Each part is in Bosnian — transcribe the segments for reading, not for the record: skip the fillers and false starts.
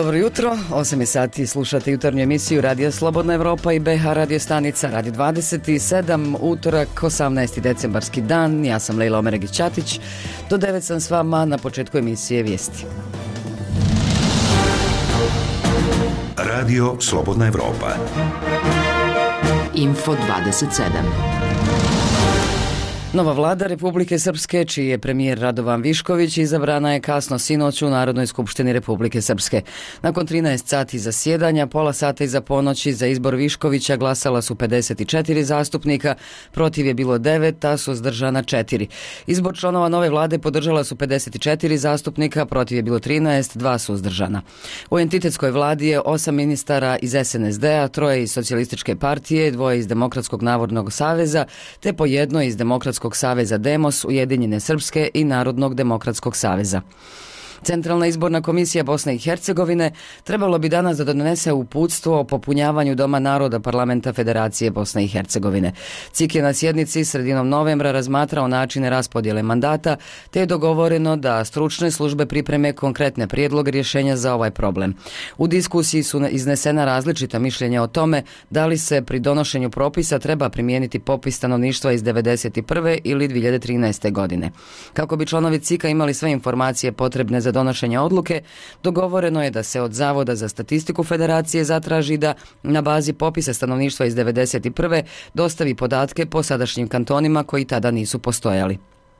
Dobro jutro, 8 je sati, slušate jutarnju emisiju Radija Slobodna Evropa i BH radio stanica Radio 27, utorak, 18. decembarski dan. Ja sam Lejla Omeregić-Ćatić, do 9 sam s vama na početku emisije Vijesti. Radio Slobodna Evropa. Info 27. Nova vlada Republike Srpske, čiji je premijer Radovan Višković, izabrana je kasno sinoć u Narodnoj skupštini Republike Srpske. Nakon 13 sati zasjedanja, pola sata iza ponoći za izbor Viškovića glasala su 54 zastupnika, protiv je bilo 9, a suzdržana 4. Izbor članova nove vlade podržala su 54 zastupnika, protiv je bilo 13, 2 suzdržana. U entitetskoj vladi je 8 ministara iz SNSD-a, 3 iz Socijalističke partije, 2 iz Demokratskog navodnog saveza, te po 1 iz Demokratskog saveza Demos, Ujedinjene Srpske i Narodnog demokratskog saveza. Centralna izborna komisija Bosne i Hercegovine trebalo bi danas da donese uputstvo o popunjavanju Doma naroda Parlamenta Federacije Bosne i Hercegovine. CIK je na sjednici sredinom novembra razmatrao načine raspodjele mandata, te je dogovoreno da stručne službe pripreme konkretne prijedloge rješenja za ovaj problem. U diskusiji su iznesena različita mišljenja o tome da li se pri donošenju propisa treba primijeniti popis stanovništva iz 1991. ili 2013. godine. Kako bi članovi CIK-a imali sve informacije potrebne za donošenja odluke, dogovoreno je da se od Zavoda za statistiku Federacije zatraži da na bazi popisa stanovništva iz 1991. dostavi podatke po sadašnjim kantonima koji tada nisu postojali.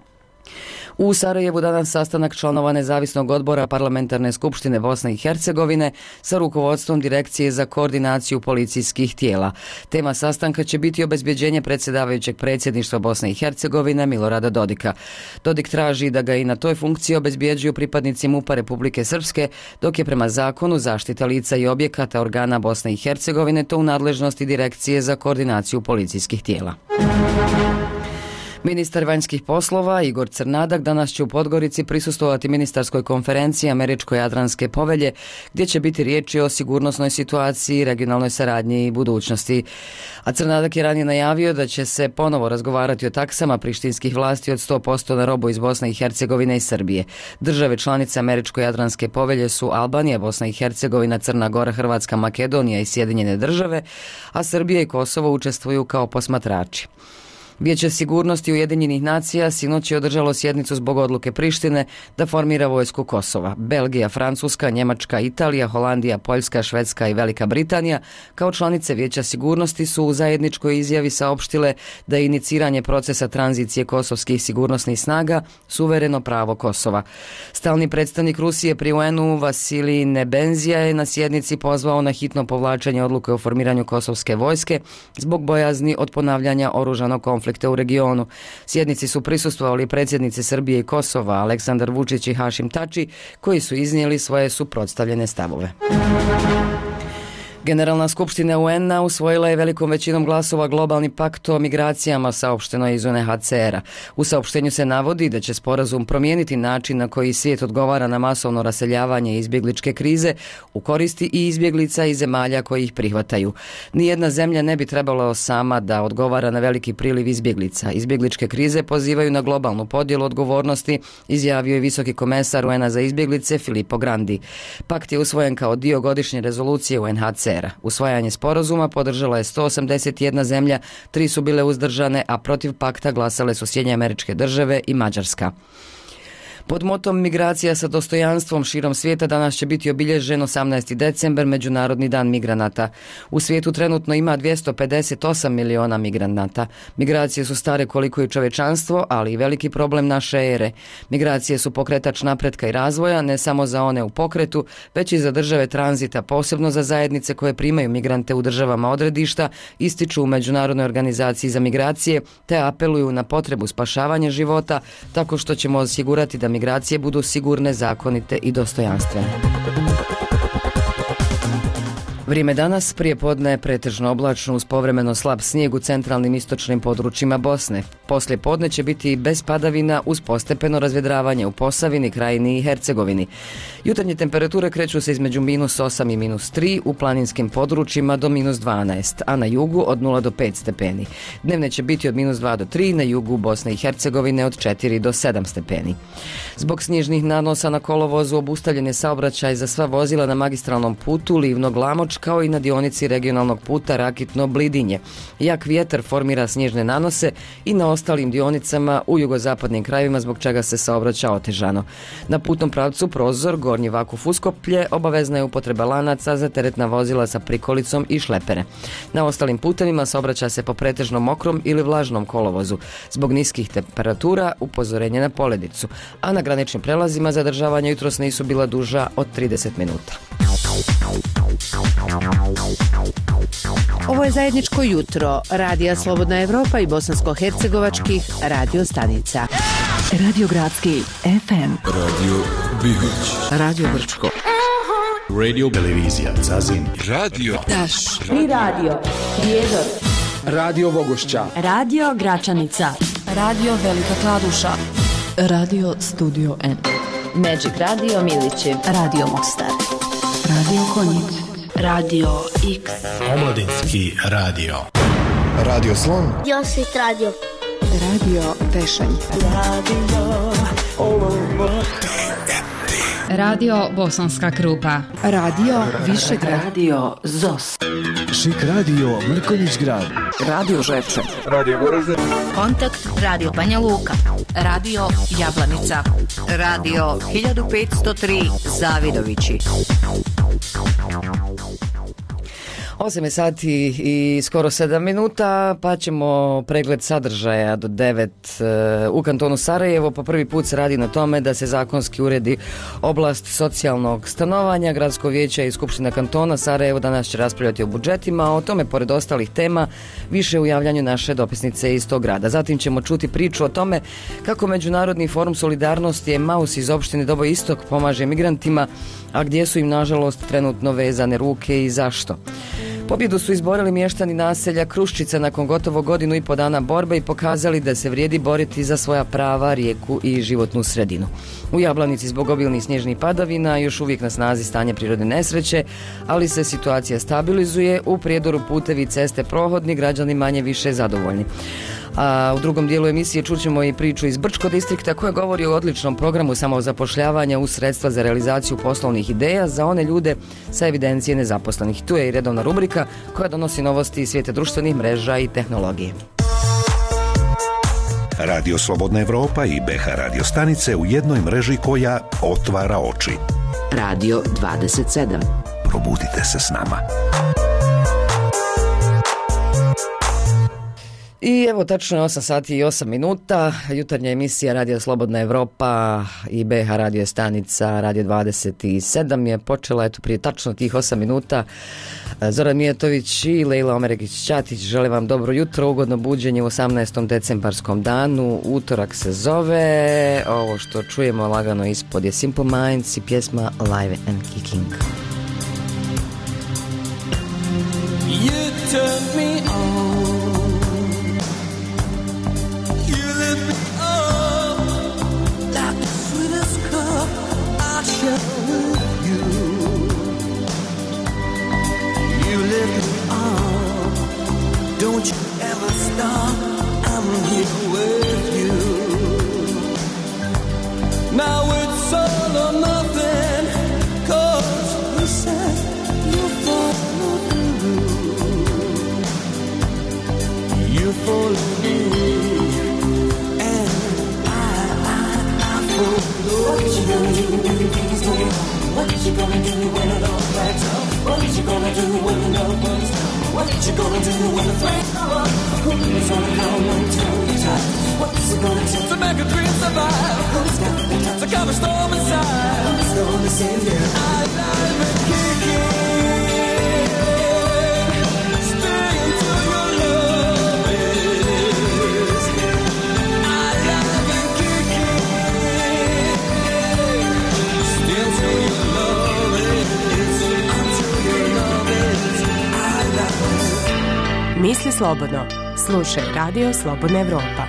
U Sarajevu danas sastanak članova Nezavisnog odbora Parlamentarne skupštine Bosne i Hercegovine sa rukovodstvom Direkcije za koordinaciju policijskih tijela. Tema sastanka će biti obezbjeđenje predsjedavajućeg predsjedništva Bosne i Hercegovine Milorada Dodika. Dodik traži da ga i na toj funkciji obezbjeđuju pripadnici MUP-a Republike Srpske, dok je prema zakonu zaštita lica i objekata organa Bosne i Hercegovine to u nadležnosti Direkcije za koordinaciju policijskih tijela. Ministar vanjskih poslova Igor Crnadak danas će u Podgorici prisustvovati ministarskoj konferenciji Američko-Jadranske povelje, gdje će biti riječi o sigurnosnoj situaciji, regionalnoj saradnji i budućnosti. A Crnadak je ranije najavio da će se ponovo razgovarati o taksama prištinskih vlasti od 100% na robu iz Bosne i Hercegovine i Srbije. Države članice Američko-Jadranske povelje su Albanija, Bosna i Hercegovina, Crna Gora, Hrvatska, Makedonija i Sjedinjene države, a Srbija i Kosovo učestvuju kao posmatrači. Vijeće sigurnosti Ujedinjenih nacija sinoć je održalo sjednicu zbog odluke Prištine da formira vojsku Kosova. Belgija, Francuska, Njemačka, Italija, Holandija, Poljska, Švedska i Velika Britanija kao članice Vijeća sigurnosti su u zajedničkoj izjavi saopštile da je iniciranje procesa tranzicije kosovskih sigurnosnih snaga suvereno pravo Kosova. Stalni predstavnik Rusije pri UN-u Vasilij Nebenzija je na sjednici pozvao na hitno povlačenje odluke o formiranju kosovske vojske zbog bojazni od ponavljanja oružanog konflikta u regionu. Sjednici su prisustvovali predsjednici Srbije i Kosova Aleksandar Vučić i Hašim Tači, koji su iznijeli svoje suprotstavljene stavove. Generalna skupština UN-a usvojila je velikom većinom glasova globalni pakt o migracijama, saopšteno je iz UNHCR-a. U saopštenju se navodi da će sporazum promijeniti način na koji svijet odgovara na masovno raseljavanje i izbjegličke krize u koristi i izbjeglica i zemalja koji ih prihvataju. Nijedna zemlja ne bi trebala sama da odgovara na veliki priliv izbjeglica. Izbjegličke krize pozivaju na globalnu podjelu odgovornosti, izjavio je visoki komesar UN-a za izbjeglice Filippo Grandi. Pakt je usvojen kao dio godišnje rezolucije UNHCR. Usvajanje sporazuma podržala je 181 zemlja, 3 su bile uzdržane, a protiv pakta glasale su Sjedinjene Američke Države i Mađarska. Pod motom Migracija sa dostojanstvom širom svijeta danas će biti obilježen 18. decembar, Međunarodni dan migranata. U svijetu trenutno ima 258 miliona migranata. Migracije su stare koliko i čovječanstvo, ali i veliki problem naše ere. Migracije su pokretač napretka i razvoja, ne samo za one u pokretu, već i za države tranzita, posebno za zajednice koje primaju migrante u državama odredišta, ističu u Međunarodnoj organizaciji za migracije, te apeluju na potrebu spašavanja života, tako što ćemo osigurati da migracije budu sigurne, zakonite i dostojanstvene. Vrijeme danas prije podne je pretežno oblačno uz povremeno slab snijeg u centralnim istočnim područjima Bosne. Poslije podne će biti bez padavina uz postepeno razvedravanje u Posavini, Krajini i Hercegovini. Jutarnje temperature kreću se između -8 i -3 u planinskim područjima do -12, a na jugu od 0 do 5 stepeni. Dnevne će biti od -2 do 3, na jugu Bosne i Hercegovine od 4 do 7 stepeni. Zbog snježnih nanosa na kolovozu obustavljen je saobraćaj za sva vozila na magistralnom putu Livno-Glamoč kao i na dionici regionalnog puta Rakitno-Blidinje. Jak vjetar formira snježne nanose i na ostalim dionicama u jugozapadnim krajevima zbog čega se saobraća otežano. Na putnom pravcu Prozor, Gornji Vakuf Uskoplje obavezna je upotreba lanaca za teretna vozila sa prikolicom i šlepere. Na ostalim putevima saobraća se po pretežno mokrom ili vlažnom kolovozu. Zbog niskih temperatura upozorenje na poledicu, a na graničnim prelazima zadržavanja jutros nisu bila duža od 30 minuta. Ovo je zajedničko jutro Radija Slobodna Evropa i bosansko-hercegovačkih radio stanica. Radio Gradski FM, Radio Bihoć, Radio Brčko, Radio Televizija Zazin, Radio Taš i Radio Prijedor, Radio Vogošća, Radio Gračanica, Radio Velika Kladuša, Radio Studio N, Magic Radio Milići, Radio Mostar, Radio Konjic, Radio X, Omladinski radio. Radio Slon, Josit Radio, Radio Tešanj, Radio Bosanska Krupa, Radio Višegrad, Radio ZOS, Šik radio Mrkonjić Grad, Radio Žepče, Radio Goražde, Kontakt Radio Banja Luka, Radio Jablanica, Radio 1503 Zavidovići. 8 je sati i skoro 7 minuta, pa ćemo pregled sadržaja do 9 u kantonu Sarajevo. Po prvi put se radi na tome da se zakonski uredi oblast socijalnog stanovanja. Gradsko vijeće i Skupština kantona Sarajevo danas će raspravljati o budžetima, a o tome pored ostalih tema više u javljanju naše dopisnice iz tog grada. Zatim ćemo čuti priču o tome kako Međunarodni forum solidarnosti Emaus iz opštine Doboj Istok pomaže migrantima, a gdje su im nažalost trenutno vezane ruke i zašto. Pobjedu su izborili mještani naselja Kruščica nakon gotovo godinu i po dana borbe i pokazali da se vrijedi boriti za svoja prava, rijeku i životnu sredinu. U Jablanici zbog obilnih snježnih padavina još uvijek na snazi stanje prirodne nesreće, ali se situacija stabilizuje, u Prijedoru putevi i ceste prohodni, građani manje više zadovoljni. A u drugom dijelu emisije čućemo i priču iz Brčko distrikta koja govori o odličnom programu samozapošljavanja uz sredstva za realizaciju poslovnih ideja za one ljude sa evidencije nezaposlenih. Tu je i redovna rubrika koja donosi novosti iz svijeta društvenih mreža i tehnologije. Radio Slobodna Evropa i BH radio stanice u jednoj mreži koja otvara oči. Radio 27. Probudite se s nama. I evo tačno je 8 sati i 8 minuta, jutarnja emisija Radio Slobodna Evropa i BH radio stanica Radio 27 je počela eto prije tačno tih 8 minuta. Zoran Mijatović i Lejla Omeregić-Ćatić žele vam dobro jutro, ugodno buđenje u 18. decembarskom danu, utorak se zove, ovo što čujemo lagano ispod je Simple Minds i pjesma Live and Kicking. You turn me on. Don't you ever stop, I'm here with you. Now it's all or nothing, 'cause you said you follow through. You follow me, and I follow. What you gonna do when things go wrong? What you gonna do when it all backs up? What you gonna do when the love runs down? What you gonna do when the flames go up? Who's gonna come until you die? What's it gonna take to make a dream survive? Who's got the time to calm a storm inside? Who's gonna save you? Alive and kicking. Stay until your love is alive and kicking. Stay until your love is, until your love is. Misli slobodno. Slušaj Radio Slobodna Evropa.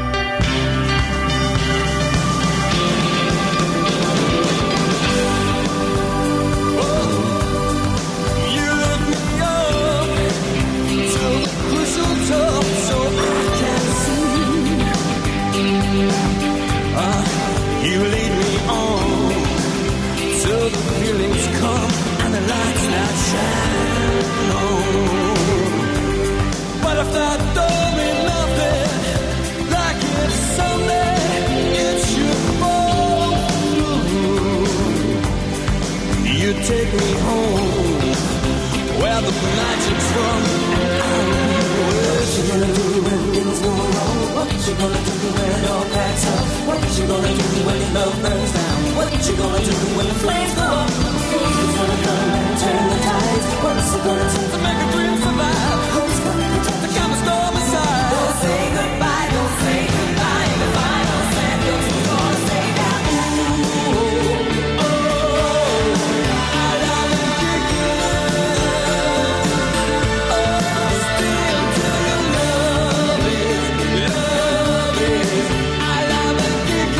You lead me on till the feelings come and the lights not shine on. But if that don't mean nothing, like if someday it should fall through, you take me home where the magic's from. What you gonna do when things go wrong? What you gonna do when it all cracks up? What you gonna do when your love burns down? What you gonna do when the flames go up? Who's gonna come and turn the tides? What's it gonna take to make a dream survive? Who's gonna protect the kind of storm aside? Don't say goodbye, don't say goodbye. The final sentence is gonna say that. Ooh, oh, I love it, still to your love is, I love it,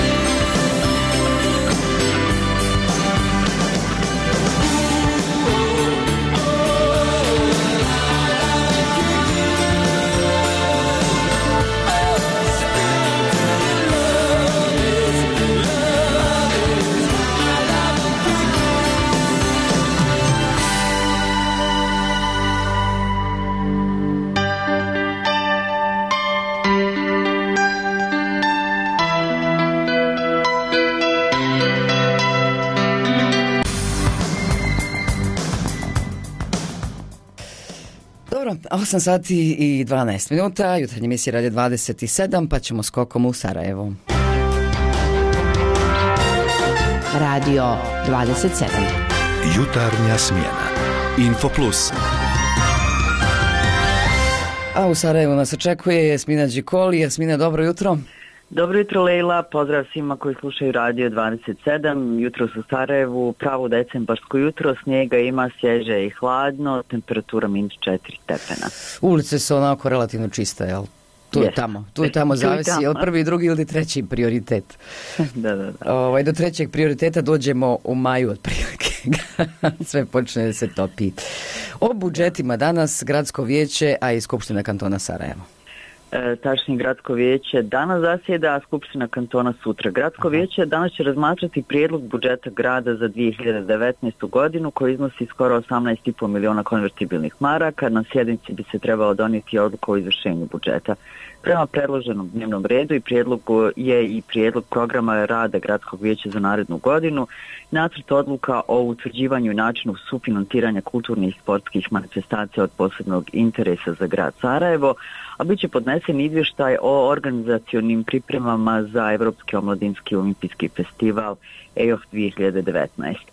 Dobro, 8 sati i 12 minuta, jutarnje emisije Radio 27, pa ćemo skokom u Sarajevo. Radio 27. Jutarnja smjena. Info Plus. A u Sarajevu nas očekuje Jasmina Đikoli. Jasmina, dobro jutro. Dobro jutro, Lejla, pozdrav svima koji slušaju Radio 27, jutro u Sarajevu, pravo decembarsko jutro, snijega ima, svježe i hladno, temperatura -4 stepena. Ulice su onako relativno čiste, jel? Tu i tamo zavisi, jel prvi, drugi ili treći prioritet? Da. Do trećeg prioriteta dođemo u maju otprilike, sve počne da se topi. O budžetima danas Gradsko vijeće, a i Skupština kantona Sarajevo. Tačnije, Gradsko vijeće danas zasjeda, a Skupština kantona sutra. Gradsko vijeće danas će razmatrati prijedlog budžeta grada za 2019. godinu koji iznosi skoro 18,5 miliona konvertibilnih maraka. Na sjednici bi se trebalo donijeti odluka o izvršenju budžeta. Prema predloženom dnevnom redu je i prijedlog programa rada Gradskog vijeća za narednu godinu, nacrt odluka o utvrđivanju i načinu sufinanciranja kulturnih i sportskih manifestacija od posebnog interesa za grad Sarajevo, a bit će podnesen izvještaj o organizacionim pripremama za Evropski omladinski olimpijski festival EOF 2019.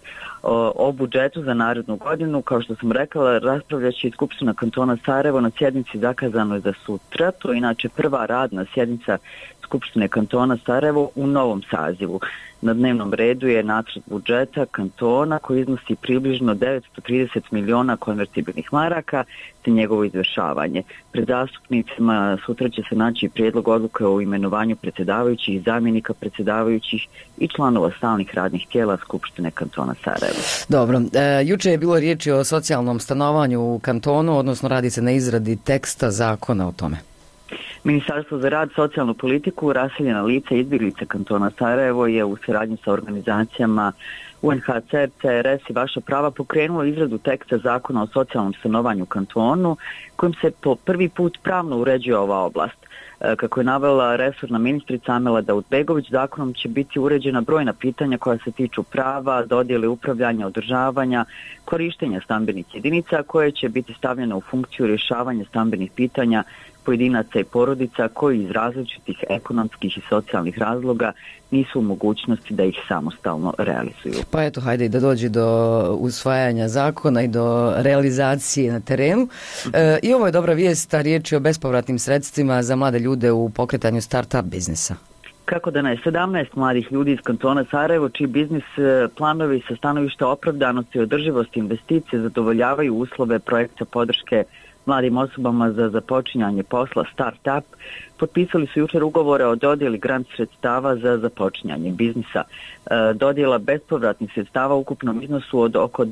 O budžetu za narednu godinu, kao što sam rekla, raspravljat će i Skupština kantona Sarajevo na sjednici zakazano je za sutra. To je inače prva radna sjednica Skupštine kantona Sarajevo u novom sazivu. Na dnevnom redu je nacrt budžeta kantona koji iznosi približno 930 miliona konvertibilnih maraka te njegovo izvršavanje. Pred zastupnicima sutra će se naći prijedlog odluke o imenovanju predsjedavajućih, zamjenika predsjedavajućih i članova stalnih radnih tijela Skupštine kantona Sarajevo. Dobro, juče je bilo riječi o socijalnom stanovanju u kantonu, odnosno radi se na izradi teksta zakona o tome. Ministarstvo za rad, socijalnu politiku, raseljena lica i izbjeglice kantona Sarajevo je u suradnji sa organizacijama UNHCR, CRS i Vaša prava pokrenulo izradu teksta zakona o socijalnom stanovanju u kantonu kojim se po prvi put pravno uređuje ova oblast. Kako je navela resorna ministrica Amela Davutbegović, zakonom će biti uređena brojna pitanja koja se tiču prava, dodjele, upravljanja, održavanja, korištenja stambenih jedinica koje će biti stavljene u funkciju rješavanja stambenih pitanja pojedinaca i porodica koji iz različitih ekonomskih i socijalnih razloga nisu u mogućnosti da ih samostalno realizuju. Pa eto, hajde i da dođe do usvajanja zakona i do realizacije na terenu. I ovo je dobra vijest, a riječ je o bespovratnim sredstvima za mlade ljude u pokretanju start-up biznisa. Kako da ne, 17 mladih ljudi iz kantona Sarajevo, čiji biznis planovi sa stanovišta opravdanosti i održivosti investicije zadovoljavaju uslove projekta podrške mladim osobama za započinjanje posla Startup potpisali su jučer ugovore o dodjeli grant sredstava za započinjanje biznisa. Dodjela bespovratnih sredstava u ukupnom iznosu od oko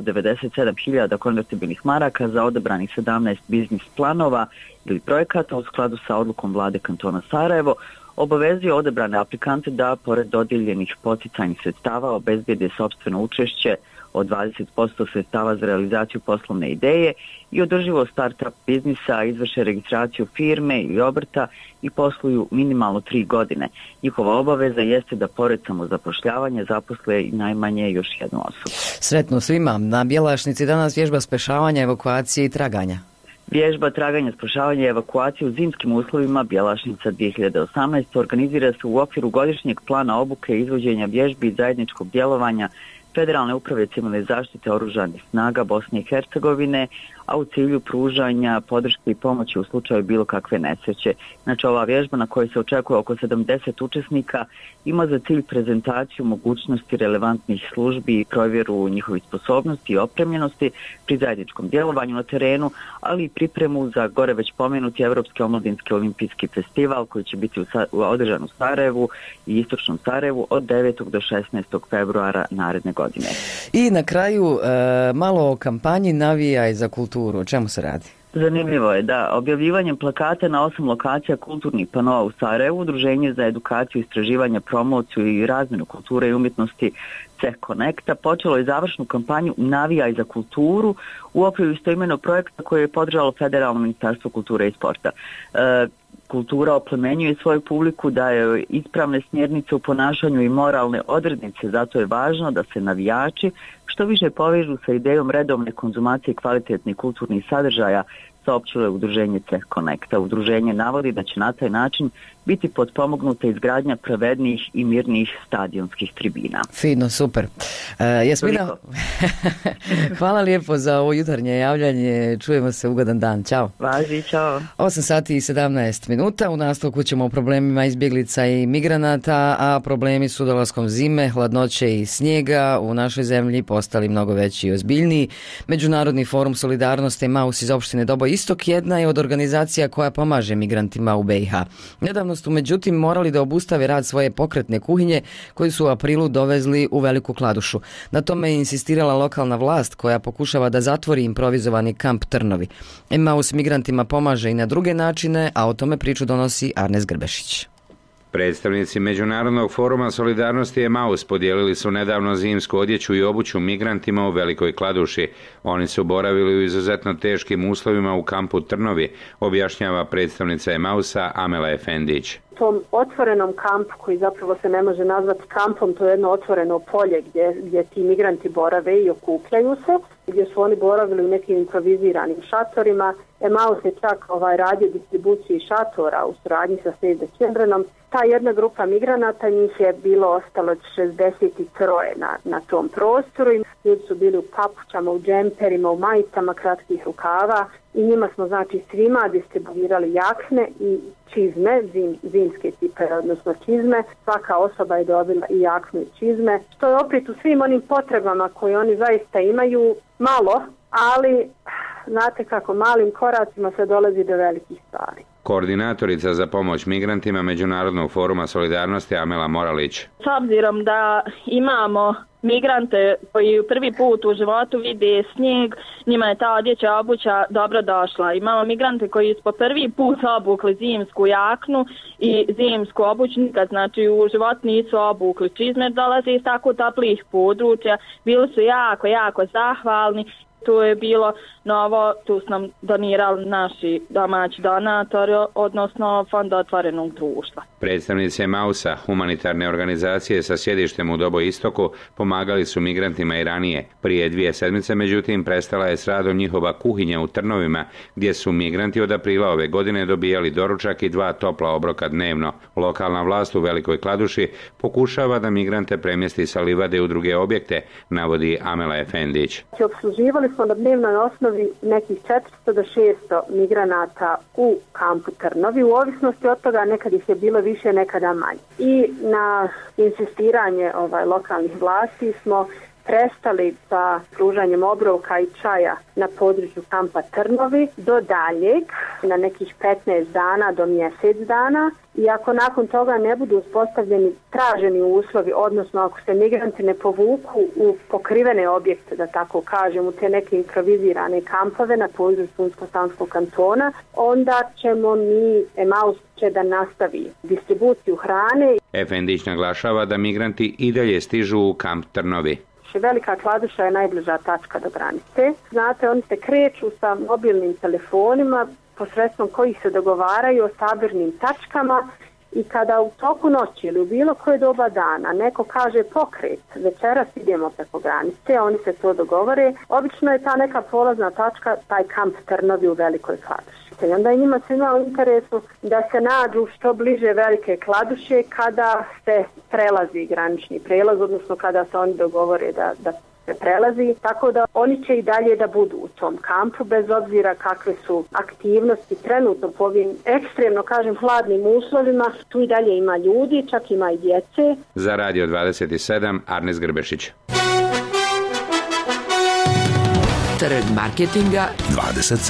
297.000 konvertibilnih maraka za odabranih 17 biznis planova ili projekata u skladu sa odlukom vlade kantona Sarajevo obavezuje odabrane aplikante da pored dodijeljenih poticajnih sredstava obezbijede sopstveno učešće od 20% sredstava za realizaciju poslovne ideje i održivo startup biznisa, izvrše registraciju firme ili obrta i posluju minimalno 3 godine. Njihova obaveza jeste da pored samozapošljavanja zaposle i najmanje još jednu osobu. Sretno svima. Na Bjelašnici danas vježba spešavanja, evakuacije i traganja. Vježba traganja, spašavanja i evakuacije u zimskim uslovima Bjelašnica 2018 organizira se u okviru godišnjeg plana obuke i izvođenja vježbi i zajedničkog djelovanja Federalne uprave civilne zaštite oružanih snaga Bosne i Hercegovine, a u cilju pružanja podrške i pomoći u slučaju bilo kakve nesreće. Znači, ova vježba na kojoj se očekuje oko 70 učesnika ima za cilj prezentaciju mogućnosti relevantnih službi i provjeru njihovih sposobnosti i opremljenosti pri zajedničkom djelovanju na terenu, ali i pripremu za gore već pomenuti Evropski omladinski olimpijski festival koji će biti održan u Sarajevu i istočnom Sarajevu od 9. do 16. februara naredne godine. I na kraju malo o kampanji Navijaj za kulturu. O čemu se radi? Zanimljivo je da objavljivanjem plakata na 8 lokacija kulturnih panova u Sarajevu, Udruženje za edukaciju, istraživanje, promociju i razmjenu kulture i umjetnosti CEH Connecta počelo je završnu kampanju Navijaj za kulturu u okviru istoimenog projekta koje je podržalo Federalno ministarstvo kulture i sporta. Kultura oplemenjuje svoju publiku, daje ispravne smjernice u ponašanju i moralne odrednice, zato je važno da se navijači što više povežu sa idejom redovne konzumacije kvalitetnih kulturnih sadržaja, saopćilo je udruženje CEH Connecta. Udruženje navodi da će na taj način biti potpomognuta izgradnja pravednijih i mirnijih stadionskih tribina. Fino, super. Jasmina, hvala lijepo za ovo jutarnje javljanje. Čujemo se, ugodan dan. Ćao. Važi, čao. 8 sati i 17 minuta. U nastavku ćemo o problemima izbjeglica i migranata, a problemi s dolaskom zime, hladnoće i snijega u našoj zemlji postali mnogo veći i ozbiljniji. Međunarodni forum solidarnosti Emaus iz opštine Doboj Istok jedna je od organizacija koja pomaže migrantima u BiH. Nedavno su međutim morali da obustave rad svoje pokretne kuhinje koju su u aprilu dovezli u Veliku Kladušu. Na tome je insistirala lokalna vlast koja pokušava da zatvori improvizovani kamp Trnovi. Emaus migrantima pomaže i na druge načine, a o tome priču donosi Arnes Grbešić. Predstavnici Međunarodnog foruma solidarnosti Emaus podijelili su nedavno zimsku odjeću i obuću migrantima u Velikoj Kladuši. Oni su boravili u izuzetno teškim uslovima u kampu Trnovi, objašnjava predstavnica Emausa Amela Efendić. Tom otvorenom kampu, koji zapravo se ne može nazvati kampom, to je jedno otvoreno polje gdje ti migranti borave i okupljaju se, gdje su oni boravili u nekim improviziranim šatorima. Emaus je čak radio distribuciju šatora u suradnji sa Save the Childrenom. Ta jedna grupa migranata, njih je bilo ostalo 63 na tom prostoru. Ljudi su bili u papučama, u džemperima, u majicama kratkih rukava i njima smo znači svima distribuirali jakne i čizme, zimske cipele, odnosno čizme. Svaka osoba je dobila i jaknu i čizme, što je opet u svim onim potrebama koje oni zaista imaju malo, ali znate kako malim koracima se dolazi do velikih stvari. Koordinatorica za pomoć migrantima Međunarodnog foruma solidarnosti Amela Moralić. S obzirom da imamo migrante koji prvi put u životu vide snijeg, njima je ta odjeća obuća dobro došla. Imamo migrante koji su po prvi put obukli zimsku jaknu i zimsku obuću, nikad znači u životu nisu obukli čizme, dolaze iz tako toplih područja, bili su jako zahvalni. Tu je bilo novo, tu su nam donirali naši domaći donatori, odnosno Fond otvorenog društva. Predstavnici Emausa, humanitarne organizacije sa sjedištem u Doboj Istoku, pomagali su migrantima i ranije. Prije 2 sedmice, međutim, prestala je s radom njihova kuhinja u Trnovima, gdje su migranti od aprila ove godine dobijali doručak i 2 topla obroka dnevno. Lokalna vlast u Velikoj Kladuši pokušava da migrante premjesti sa livade u druge objekte, navodi Amela Efendić. Obsluživali smo na dnevnoj osnovi nekih 400 do 600 migranata u kampu Trnovi. U ovisnosti od toga nekad ih je bilo više, nekada manje. I na insistiranje lokalnih vlasti smo prestali sa pružanjem obroka i čaja na području kampa Trnovi do daljeg, na nekih 15 dana do mjesec dana, i ako nakon toga ne budu uspostavljeni traženi uslovi, odnosno ako se migranti ne povuku u pokrivene objekte, da tako kažem, u te neke improvizirane kampove na području Unsko-Sanskog kantona, onda ćemo Emaus će da nastavi distribuciju hrane. Efendić naglašava da migranti i dalje stižu u kamp Trnovi. Velika Kladuša je najbliža tačka do granice. Znate, oni se kreću sa mobilnim telefonima posredstvom kojih se dogovaraju o sabirnim tačkama, i kada u toku noći ili u bilo koje doba dana neko kaže pokret, večeras idemo preko granice, oni se to dogovore, obično je ta neka polazna tačka taj kamp Trnovi u Velikoj Kladuši. I onda je njima svima u interesu da se nađu što bliže Velike Kladuše kada se prelazi granični prelaz, odnosno kada se oni dogovore da se prelazi, tako da oni će i dalje da budu u tom kampu bez obzira kakve su aktivnosti trenutno po ovim ekstremno, kažem, hladnim uslovima. Tu i dalje ima ljudi, čak ima i djece. Za Radio 27, Arnes Grbešić. Trg marketinga 27.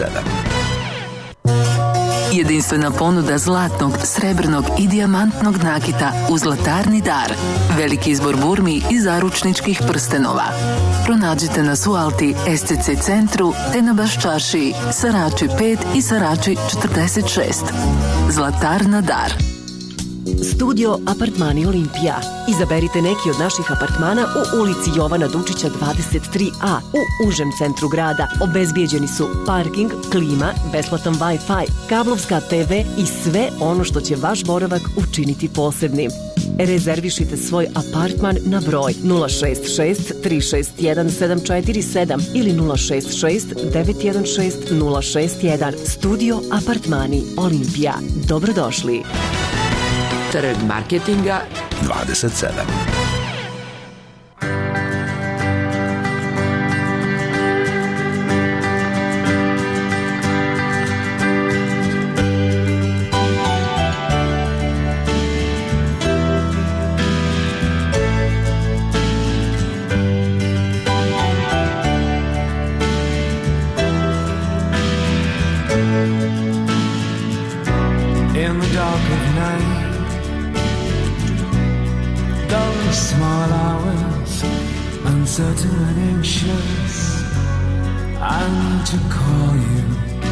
Jedinstvena ponuda zlatnog, srebrnog i dijamantnog nakita u Zlatarni dar. Veliki izbor burmi i zaručničkih prstenova. Pronađite nas u Alti, SCC centru te na Baščaršiji, Sarači 5 i Sarači 46. Zlatarna dar. Studio Apartmani Olimpija. Izaberite neki od naših apartmana u ulici Jovana Dučića 23A u užem centru grada. Obezbijeđeni su parking, klima, besplatan Wi-Fi, kablovska TV i sve ono što će vaš boravak učiniti posebnim. Rezervišite svoj apartman na broj 066 361 747 ili 066 916 061. Studio Apartmani Olimpija. Dobrodošli. Trg marketinga 27. In the dark of night, those small hours, uncertain and anxious, I need to call you.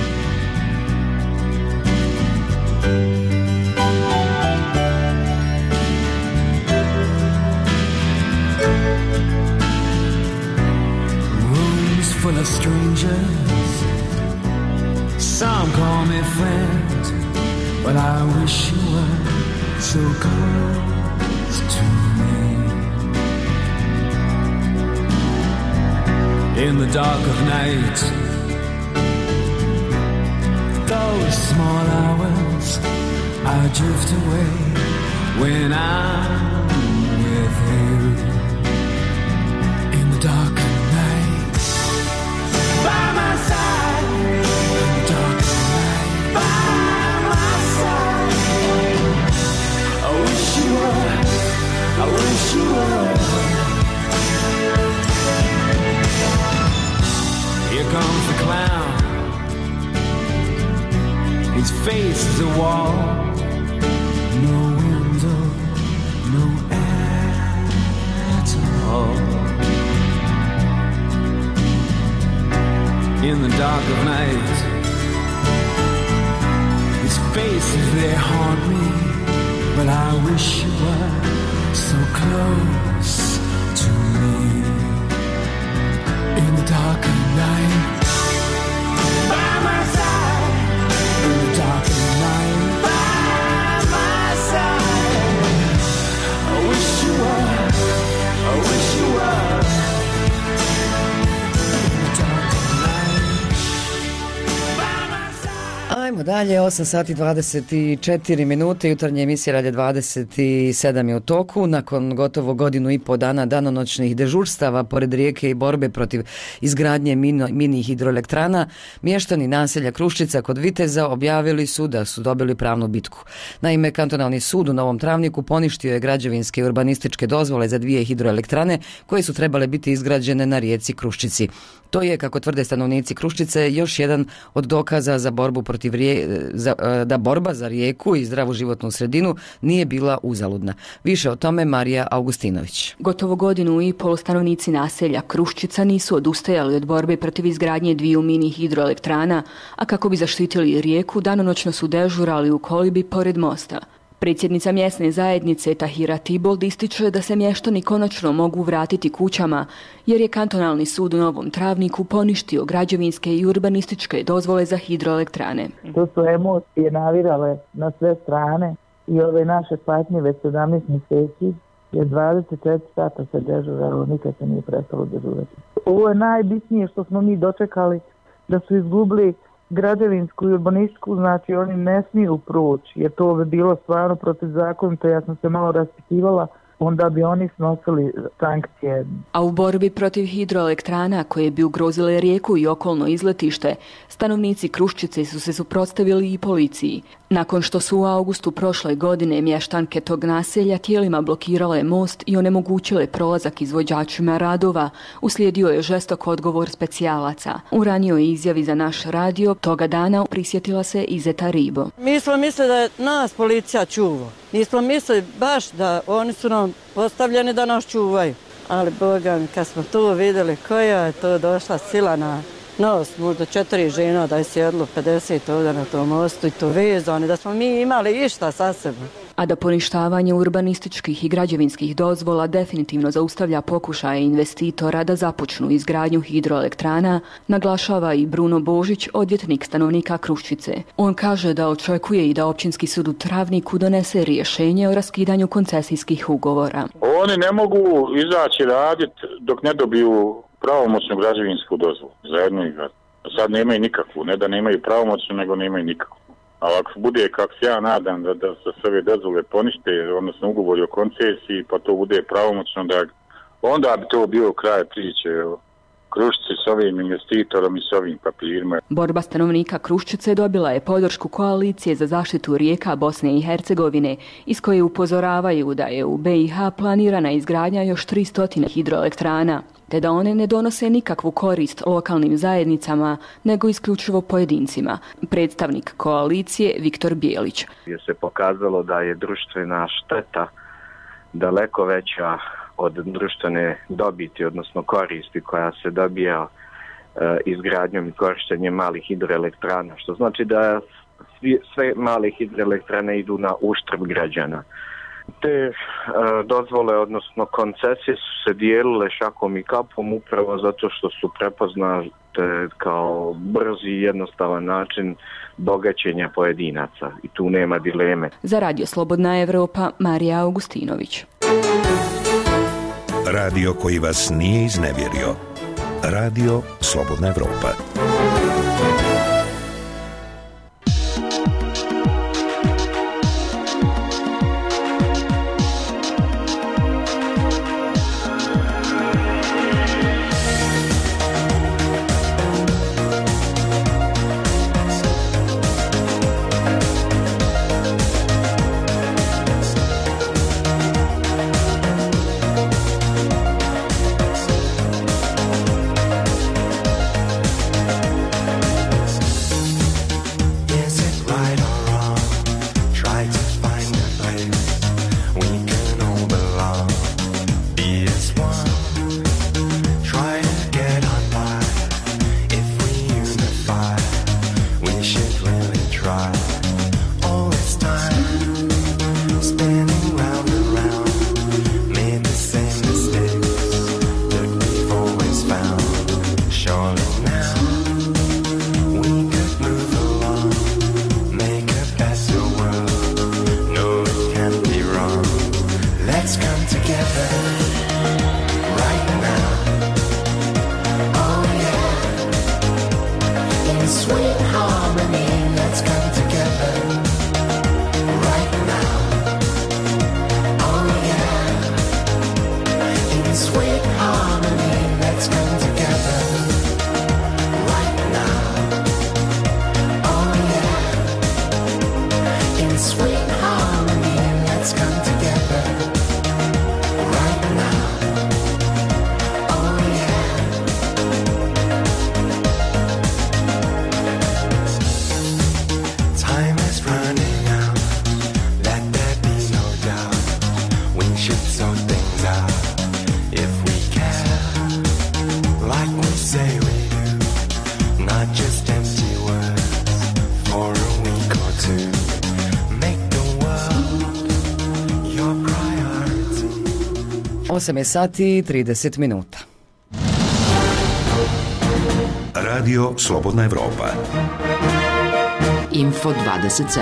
Rooms full of strangers, some call me friend, but I wish you were so close to me. In the dark of night, those small hours, I drift away when I'm with you. In the dark of night, by my side. In the dark of night, by my side. I wish you were, I wish you were. Here comes the clown. His face is a wall. No window, no air at all. In the dark of night, his faces, they haunt me, but I wish you were so close to me. In the dark of night, by my side. In the dark of night, by my side. I wish you were, I wish you were. In the dark of night, by my side. Ajmo dalje, 8 sati 24 minute, jutarnja emisija Radija 27 je u toku. Nakon gotovo godinu i po dana danonoćnih dežurstava pored rijeke i borbe protiv izgradnje mini hidroelektrana, mještani naselja Kruščica kod Viteza objavili su da su dobili pravnu bitku. Naime, kantonalni sud u Novom Travniku poništio je građevinske i urbanističke dozvole za 2 hidroelektrane koje su trebale biti izgrađene na rijeci Kruščici. To je, kako tvrde stanovnici Kruščice, još jedan od dokaza za borbu protiv da borba za rijeku i zdravu životnu sredinu nije bila uzaludna. Više o tome Marija Augustinović. Gotovo godinu i pol stanovnici naselja Kruščica nisu odustajali od borbe protiv izgradnje 2 mini hidroelektrana, a kako bi zaštitili rijeku, danonoćno su dežurali u kolibi pored mosta. Predsjednica mjesne zajednice Tahira Tibold ističe da se mještani konačno mogu vratiti kućama, jer je kantonalni sud u Novom Travniku poništio građevinske i urbanističke dozvole za hidroelektrane. To su emocije navirale na sve strane i ove naše patnje već 17 mjeseci, jer 24 sata se dežuralo, nikad se nije prestalo dežurati. Ovo je najbitnije što smo mi dočekali, da su izgubili građevinsku i urbanističku, znači oni ne smiju proći, jer to bi bilo stvarno protivzakonito. Ja sam se malo raspitivala, onda bi oni snosili sankcije. A u borbi protiv hidroelektrana koje bi ugrozile rijeku i okolno izletište, stanovnici Kruščice su se suprotstavili i policiji. Nakon što su u augustu prošle godine mještanke tog naselja tijelima blokirale most i onemogućile prolazak izvođačima radova, uslijedio je žestok odgovor specijalaca. U ranijoj izjavi za naš radio toga dana prisjetila se i Zeta Ribo. Mi smo mislili da je nas policija čuva. Nismo mislili baš da oni su nam postavljeni da nas čuvaju. Ali Boga mi, kad smo tu vidjeli koja je to došla sila na nos, možda 4 žena da je sjedlo 50 ovdje na tom mostu i to vezani, da smo mi imali išta sa sebom. A da poništavanje urbanističkih i građevinskih dozvola definitivno zaustavlja pokušaje investitora da započnu izgradnju hidroelektrana, naglašava i Bruno Božić, odvjetnik stanovnika Kruščice. On kaže da očekuje i da općinski sud u Travniku donese rješenje o raskidanju koncesijskih ugovora. Oni ne mogu izaći raditi dok ne dobiju pravomoćnu građevinsku dozvolu za jednu igradu. Sad nemaju nikakvu, ne da nemaju pravomoćnu, nego nemaju nikakvu. A ako bude, kako se ja nadam, da se sve dozvole ponište, odnosno ugovori o koncesiji, pa to bude pravomoćno, onda bi to bio kraj priče o Kruščici s ovim investitorom i s ovim papirima. Borba stanovnika Kruščice dobila je podršku koalicije za zaštitu rijeka Bosne i Hercegovine, iz koje upozoravaju da je u BiH planirana izgradnja još 300 hidroelektrana, te da one ne donose nikakvu korist lokalnim zajednicama, nego isključivo pojedincima. Predstavnik koalicije Viktor Bijelić. Je se pokazalo da je društvena šteta daleko veća od društvene dobiti, odnosno koristi koja se dobija izgradnjom i korištenjem malih hidroelektrana, što znači da sve male hidroelektrane idu na uštrb građana. Te dozvole, odnosno koncesije su se dijelile šakom i kapom upravo zato što su prepoznate kao brzi i jednostavan način bogaćenja pojedinaca i tu nema dileme. Za Radio Slobodna Evropa, Marija Augustinović. Radio koji vas nije iznevjerio. Radio Slobodna Evropa. Sweet harmony, let's go. 8 je sati i 30 minuta. Radio Slobodna Evropa. Info 27.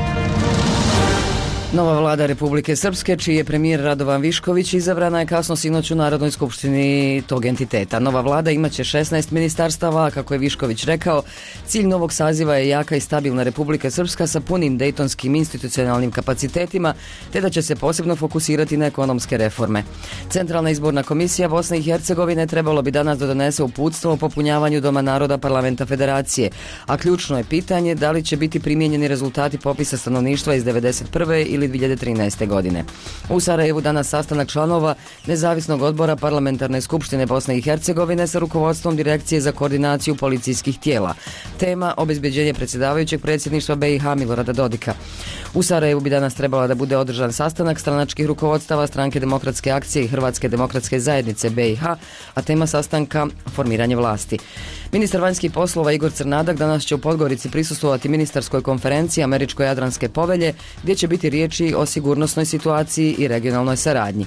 Nova vlada Republike Srpske, čiji je premijer Radovan Višković, izabrana je kasno sinoć u Narodnoj skupštini tog entiteta. Nova vlada imaće 16 ministarstava, a kako je Višković rekao, cilj novog saziva je jaka i stabilna Republika Srpska sa punim dejtonskim institucionalnim kapacitetima, te da će se posebno fokusirati na ekonomske reforme. Centralna izborna komisija Bosne i Hercegovine trebalo bi danas da donese uputstvo o popunjavanju Doma naroda Parlamenta Federacije, a ključno je pitanje da li će biti primijenjeni rezultati popisa stanovništva iz 1991. ili 2013. godine. U Sarajevu danas sastanak članova Nezavisnog odbora Parlamentarne skupštine Bosne i Hercegovine sa rukovodstvom Direkcije za koordinaciju policijskih tijela. Tema obezbeđenje predsjedavajućeg predsjedništva BiH Milorada Dodika. U Sarajevu bi danas trebala da bude održan sastanak stranačkih rukovodstava Stranke demokratske akcije i Hrvatske demokratske zajednice BiH, a tema sastanka formiranje vlasti. Ministar vanjskih poslova Igor Crnadak danas će u Podgorici prisustvovati ministarskoj konferenciji Američko-Jadranske povelje, gdje će biti riječi o sigurnosnoj situaciji i regionalnoj saradnji.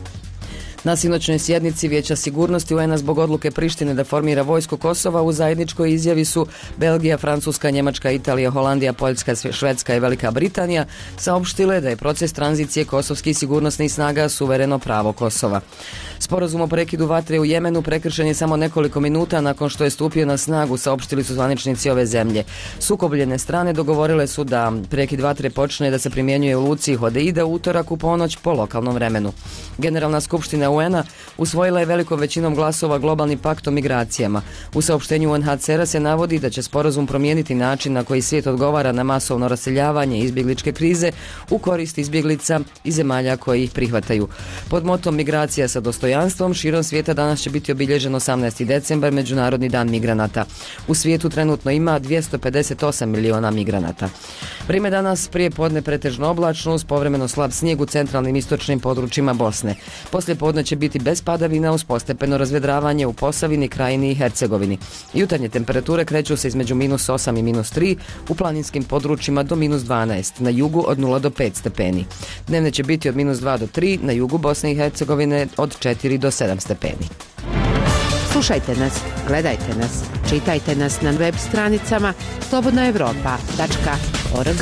Na sinoćnoj sjednici Vijeća sigurnosti UN-a zbog odluke Prištine da formira vojsku Kosova u zajedničkoj izjavi su Belgija, Francuska, Njemačka, Italija, Holandija, Poljska, Švedska i Velika Britanija saopštile da je proces tranzicije kosovskih sigurnosnih snaga suvereno pravo Kosova. Sporazum o prekidu vatre u Jemenu prekršen je samo nekoliko minuta nakon što je stupio na snagu, saopštili su zvaničnici ove zemlje. Sukobljene strane dogovorile su da prekid vatre počne da se primjenjuje u luci Hodeida u utorak u ponoć po lokalnom vremenu. Generalna skupština UN-a usvojila je velikom većinom glasova globalni pakt o migracijama. U saopštenju UNHCR-a se navodi da će sporazum promijeniti način na koji svijet odgovara na masovno raseljavanje i izbjegličke krize u korist izbjeglica i zemalja koji ih prihvataju. Pod motom migracija sa dostojanstvom širom svijeta danas će biti obilježen 18. decembar, Međunarodni dan migranata. U svijetu trenutno ima 258 miliona migranata. Vrijeme danas prije podne pretežno oblačno uz povremeno slab snijeg u centralnim istočnim područjima Bosne. Poslije podne će biti bez padavina uz postepeno razvedravanje u Posavini, Krajini i Hercegovini. Jutarnje temperature kreću se između -8 i -3, u planinskim područjima do -12, na jugu od 0 do 5 stepeni. Dnevne će biti od -2 do 3, na jugu Bosne i Hercegovine od 4 do 7 stepeni. Slušajte nas, gledajte nas, čitajte nas na web stranicama slobodnaevropa.org.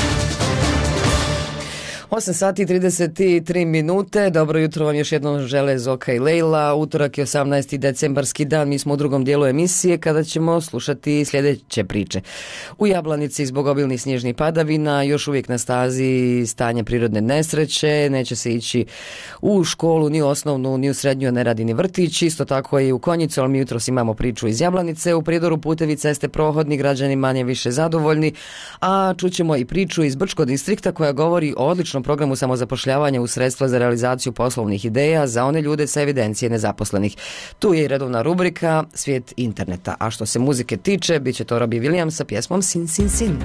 8 sati i 33 minute. Dobro jutro vam još jednom žele Zoka i Lejla. Utorak je 18. decembarski dan. Mi smo u drugom dijelu emisije kada ćemo slušati sljedeće priče. U Jablanici zbog obilnih snježnih padavina još uvijek na stazi stanje prirodne nesreće. Neće se ići u školu, ni u osnovnu, ni u srednju, ne radi ni vrtić. Isto tako je i u Konjicu, ali mi jutros imamo priču iz Jablanice. U Prijedoru putevi ceste prohodni, građani manje više zadovoljni. A čućemo i priču iz Brčkog distrikta koja govori o odličnom programu samozapošljavanja u sredstva za realizaciju poslovnih ideja za one ljude sa evidencije nezaposlenih. Tu je i redovna rubrika Svijet interneta. A što se muzike tiče, bit će to Robbie Williams sa pjesmom Sin Sin Sin.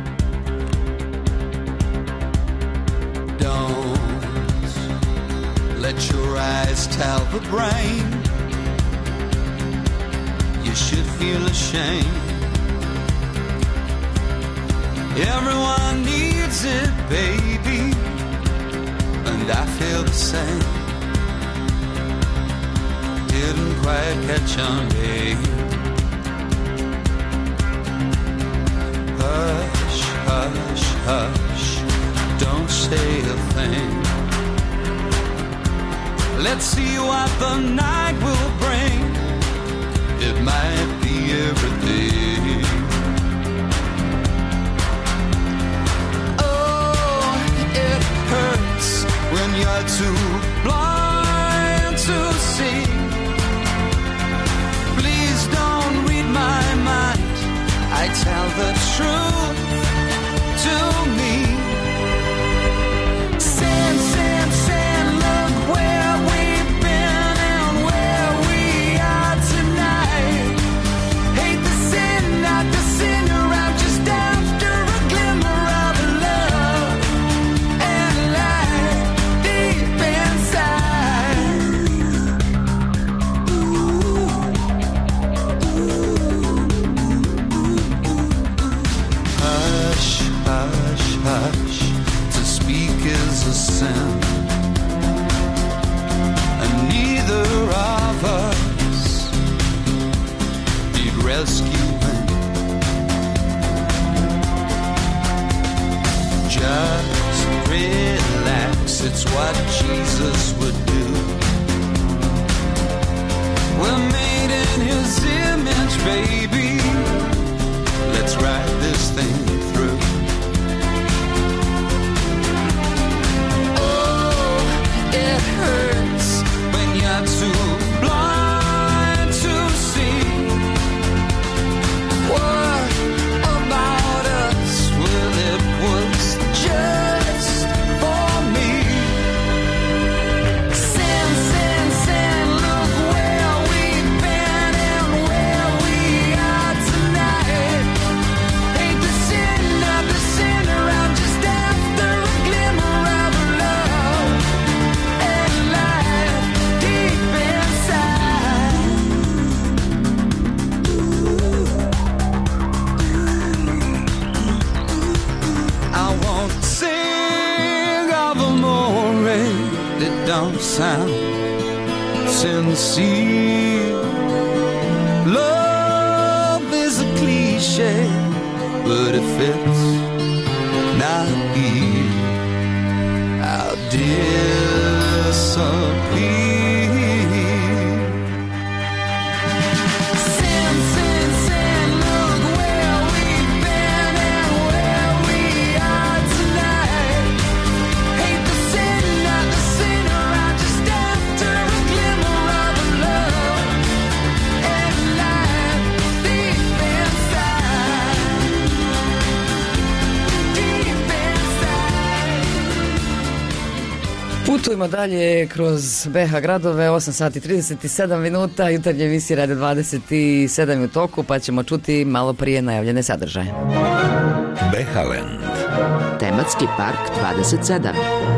Don't let your eyes tell the brain you should feel ashamed. Everyone needs it, baby, and I feel the same. Didn't quite catch on, babe. Hush, hush, hush, don't say a thing. Let's see what the night will bring. It might be everything. Hurts when you're too blind to see. Please don't read my mind. I tell the truth to me. Sin, sin, sin, look where we've been and where we are tonight. Hate the sin, not the sinner. I'm just after a glimmer of love. Hush, to speak is a sin, it's what Jesus would do. We're made in his image, baby. Let's ride this thing through. Oh, it hurts when you're too blind to see. What about us? Well, it was just for me. Sin, sin, sin, look where we've been and where we are tonight. Hate the sin of the sinner, I'm just after a glimmer of love and light deep inside. I won't sing of amore that don't sound sincere. Love is a cliche, but if it's not here, I'll disappear. Sin, sin, sin, look where we've been and where we are tonight. Hate the sin, not the sinner, I'm just after a glimmer of love and light deep inside. Deep inside. Putujemo dalje kroz BH gradove, 8 sati 37 minuta, jutarnje emisije Radio 27 u toku, pa ćemo čuti malo prije najavljene sadržaje. Behaland. Tematski park 27.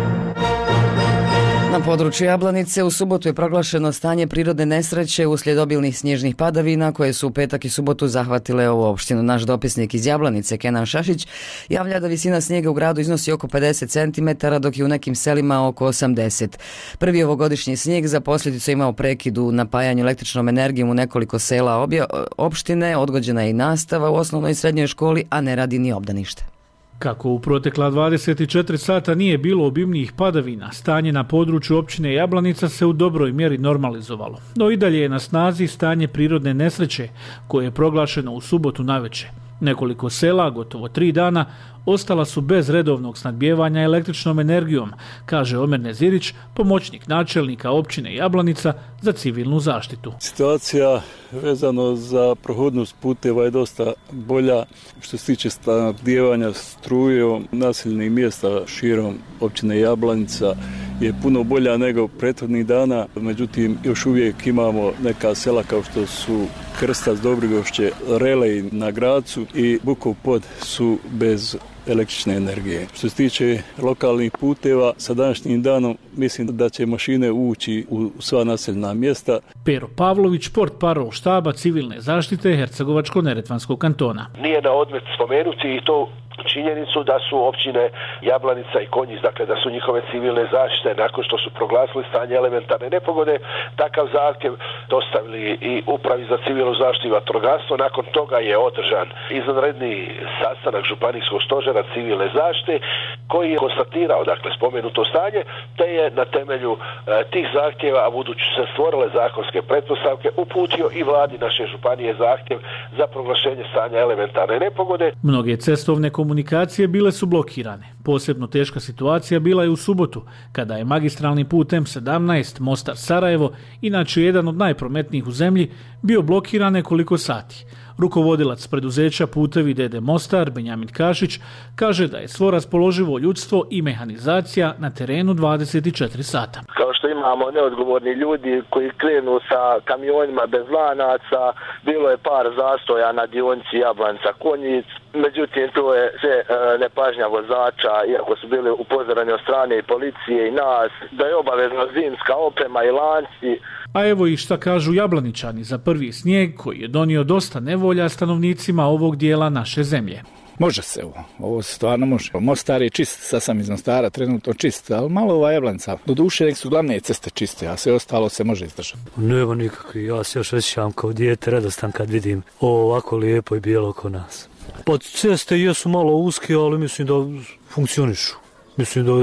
Na području Jablanice u subotu je proglašeno stanje prirodne nesreće uslijed obilnih snježnih padavina koje su u petak i subotu zahvatile ovu opštinu. Naš dopisnik iz Jablanice, Kenan Šašić, javlja da visina snijega u gradu iznosi oko 50 cm, dok je u nekim selima oko 80. Prvi ovogodišnji snijeg za posljedicu imao prekid u napajanju električnom energijom u nekoliko sela obje opštine, odgođena je i nastava u osnovnoj i srednjoj školi, a ne radi ni obdanište. Kako u protekla 24 sata nije bilo obimnijih padavina, stanje na području općine Jablanica se u dobroj mjeri normalizovalo. No i dalje je na snazi stanje prirodne nesreće koje je proglašeno u subotu navečer. Nekoliko sela, gotovo 3 dana, ostala su bez redovnog snadbijevanja električnom energijom, kaže Omer Nezirić, pomoćnik načelnika općine Jablanica za civilnu zaštitu. Situacija vezano za prohodnost puteva je dosta bolja. Što se tiče snadbijevanja strujom naseljenih mjesta širom općine Jablanica je puno bolja nego prethodnih dana, međutim još uvijek imamo neka sela kao što su Krstac, Dobrigošće, Relej na Gracu i Bukov Pod su bez električne energije. Što se tiče lokalnih puteva, sa današnjim danom mislim da će mašine ući u sva naseljena mjesta. Pero Pavlović, portparol štaba civilne zaštite Hercegovačko-neretvanskog kantona. Nije na odmet spomenuti i to činjenicu da su općine Jablanica i Konjic, dakle da su njihove civilne zaštite nakon što su proglasili stanje elementarne nepogode, takav zahtjev dostavili i Upravi za civilnu zaštitu i vatrogastvo. Nakon toga je održan izvanredni sastanak županijskog stožera civilne zaštite koji je konstatirao dakle spomenuto stanje, te je na temelju tih zahtjeva, a budući se stvorile zakonske pretpostavke, uputio i vladi naše županije zahtjev za proglašenje stanja elementarne nepogode. Mnoge cestovne komunikacije bile su blokirane. Posebno teška situacija bila je u subotu, kada je magistralni put M17 Mostar-Sarajevo, inače jedan od najprometnijih u zemlji, bio blokiran nekoliko sati. Rukovodilac preduzeća Putevi D.D. Mostar, Benjamin Kašić, kaže da je svo raspoloživo ljudstvo i mehanizacija na terenu 24 sata. Kao što imamo neodgovorni ljudi koji krenu sa kamionima bez lanaca, bilo je par zastoja na dionici Jablanica-Konjic, međutim to je sve nepažnja vozača, iako su bili upozoreni od strane i policije i nas, da je obavezno zimska oprema i lanci. A evo i šta kažu Jablaničani za prvi snijeg koji je donio dosta nevolja stanovnicima ovog dijela naše zemlje. Može se ovo stvarno može. Mostar je čist, sad sam iz Mostara trenutno čist, ali malo ova Jablanica. Do duše nek su glavne ceste čiste, a sve ostalo se može izdržati. Nema nikakvi, ja se još osjećam kao dijete radostan kad vidim ovako lijepo i bijelo oko nas. Pa ceste jesu malo uske, ali mislim da funkcionišu. Mislim da je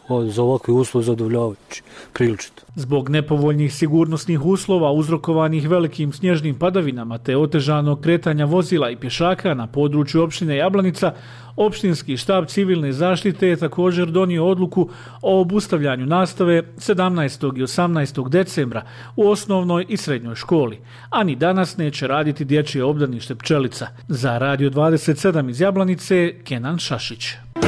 za ovakve uslove zadovoljavajući, priličito. Zbog nepovoljnih sigurnosnih uslova uzrokovanih velikim snježnim padavinama te otežanog kretanja vozila i pješaka na području opštine Jablanica, opštinski štab civilne zaštite je također donio odluku o obustavljanju nastave 17. i 18. decembra u osnovnoj i srednjoj školi, a ni danas neće raditi dječje obdanište Pčelica. Za Radio 27 iz Jablanice, Kenan Šašić.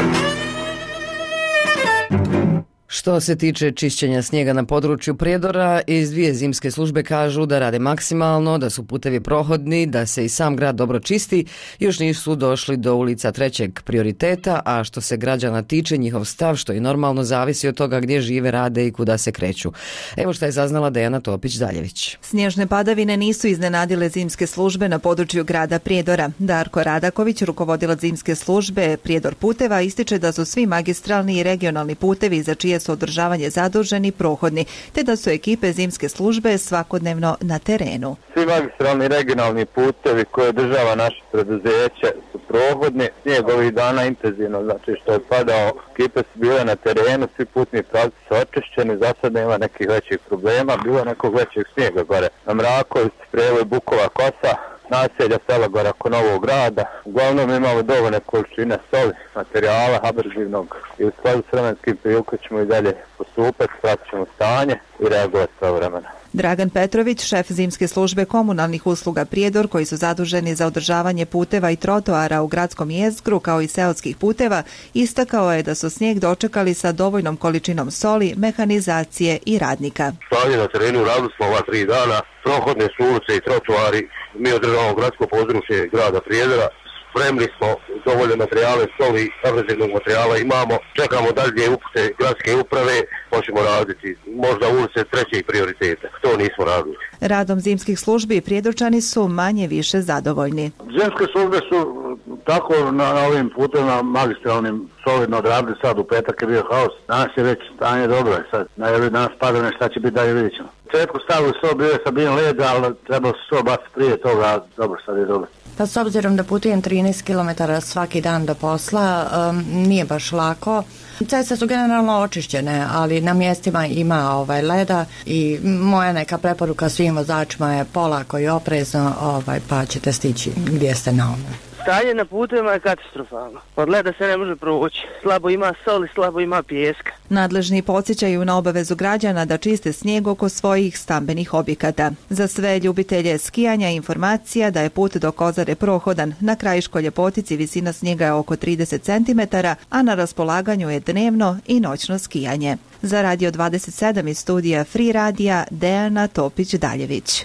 Što se tiče čišćenja snijega na području Prijedora, iz 2 zimske službe kažu da rade maksimalno, da su putevi prohodni, da se i sam grad dobro čisti, još nisu došli do ulica 3. prioriteta, a što se građana tiče, njihov stav, što i normalno, zavisi od toga gdje žive, rade i kuda se kreću. Evo što je saznala Dejana Topić-Daljević. Snježne padavine nisu iznenadile zimske službe na području grada Prijedora. Darko Radaković, rukovodilac zimske službe Prijedor puteva, ističe da su svi magistralni i regionalni putevi za čije su održavanje zaduženi prohodni, te da su ekipe zimske službe svakodnevno na terenu. Svi magistralni i regionalni putevi koje održava naše preduzeće su prohodni. Snijeg ovih dana intenzivno, znači što je padao, ekipe su bile na terenu, svi putni pravci su očišćeni, za sad nema nekih većih problema, bilo je nekog većeg snijega gore na Mrakovici, Prijevoj, Bukova, Kosa, naselja sela gore oko Novog grada. Uglavnom imamo dovoljne količine soli, materijala, abrezivnog i u skladu s vremenskim prilikom ćemo i dalje postupati, pratit ćemo stanje i reagovati sve vremena. Dragan Petrović, šef zimske službe komunalnih usluga Prijedor, koji su zaduženi za održavanje puteva i trotoara u gradskom jezgru kao i seoskih puteva, istakao je da su snijeg dočekali sa dovoljnom količinom soli, mehanizacije i radnika. Stanje na terenu, radili smo ova 3 dana, prohodne su ulice i trotoari, mi održavamo gradsko područje grada Prijedora, spremili smo dovoljne materijale, soli, abrezivnog materijala imamo, čekamo dalje upute gradske uprave, hoćemo raditi možda ulice 3. prioriteta, to nismo radili. Radom zimskih službi Prijedorčani su manje više zadovoljni. Zimske službe su tako na ovim putovima magistralnim solidno odradili, sad u petak je bio haos, danas je već stanje dobro, sad najavili danas padane, šta će biti dalje, vidjet ćemo. U početku stavili so, bio je sabijen led, ali trebalo se so baciti prije toga, dobro, sad je dobro. Pa s obzirom da putujem 13 km svaki dan do posla, nije baš lako. Ceste su generalno očišćene, ali na mjestima ima leda i moja neka preporuka svim vozačima je polako i oprezno, pa ćete stići gdje ste na ovome. Stanje na putovima je katastrofalno. Od leda se ne može proći. Slabo ima soli, slabo ima pijeska. Nadležni podsjećaju na obavezu građana da čiste snijeg oko svojih stambenih objekata. Za sve ljubitelje skijanja informacija da je put do Kozare prohodan. Na Krajiškoj Ljepotici visina snijega je oko 30 cm, a na raspolaganju je dnevno i noćno skijanje. Za Radio 27 iz studija Free Radija, Dejana Topić-Daljević.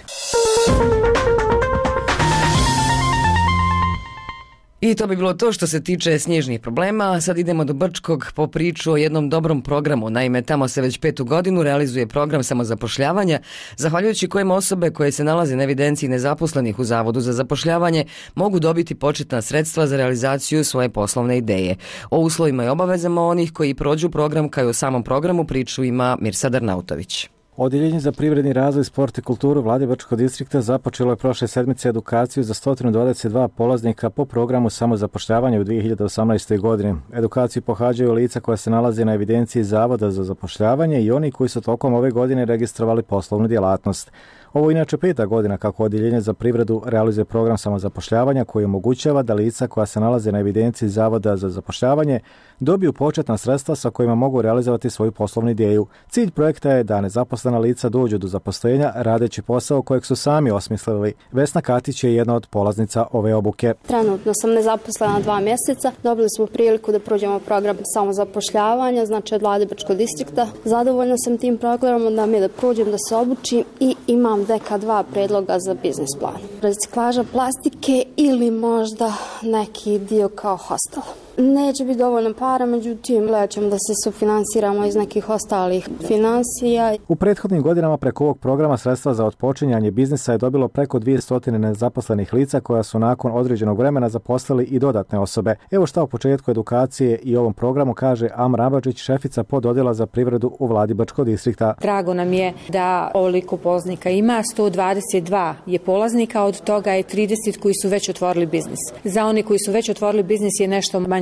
I to bi bilo to što se tiče snježnih problema. Sad idemo do Brčkog po priču o jednom dobrom programu. Naime, tamo se već 5. godinu realizuje program samozapošljavanja, zahvaljujući kojem osobe koje se nalaze na evidenciji nezaposlenih u Zavodu za zapošljavanje mogu dobiti početna sredstva za realizaciju svoje poslovne ideje. O uslovima i obavezama onih koji prođu program kao i o samom programu priču ima Mirsad Arnautović. Odjeljenje za privredni razvoj, sport i kulturu Vlade Brčkog distrikta započelo je prošle sedmice edukaciju za 122 polaznika po programu samozapošljavanja u 2018. godini. Edukaciju pohađaju lica koja se nalaze na evidenciji Zavoda za zapošljavanje i oni koji su tokom ove godine registrovali poslovnu djelatnost. Ovo je inače 5. godina kako Odjeljenje za privredu realizuje program samozapošljavanja koji omogućava da lica koja se nalaze na evidenciji Zavoda za zapošljavanje dobiju početna sredstva sa kojima mogu realizovati svoju poslovnu ideju. Cilj projekta je da nezaposlena lica dođu do zaposlenja radeći posao kojeg su sami osmislili. Vesna Katić je jedna od polaznica ove obuke. Trenutno sam nezaposlena 2 mjeseca. Dobili smo priliku da prođemo program samozapošljavanja, znači od Vlade Brčkog distrikta. Zadovoljna sam tim programom, da mi je da prođem, da se obučim i imam neka 2 predloga za biznis plan. Reciklaža plastike ili možda neki dio kao hostel. Neće biti dovoljno para, međutim gledat ćemo da se sufinansiramo iz nekih ostalih financija. U prethodnim godinama preko ovog programa sredstva za otpočinjanje biznisa je dobilo preko 200 nezaposlenih lica koja su nakon određenog vremena zaposlili i dodatne osobe. Evo šta u početku edukacije i ovom programu kaže Am Rabačić, šefica pododjela za privredu u Vladi Brčkog distrikta. Drago nam je da ovoliko polaznika ima, 122 je polaznika, od toga je 30 koji su već otvorili biznis. Za one koji su već otvorili biznis je nešto manja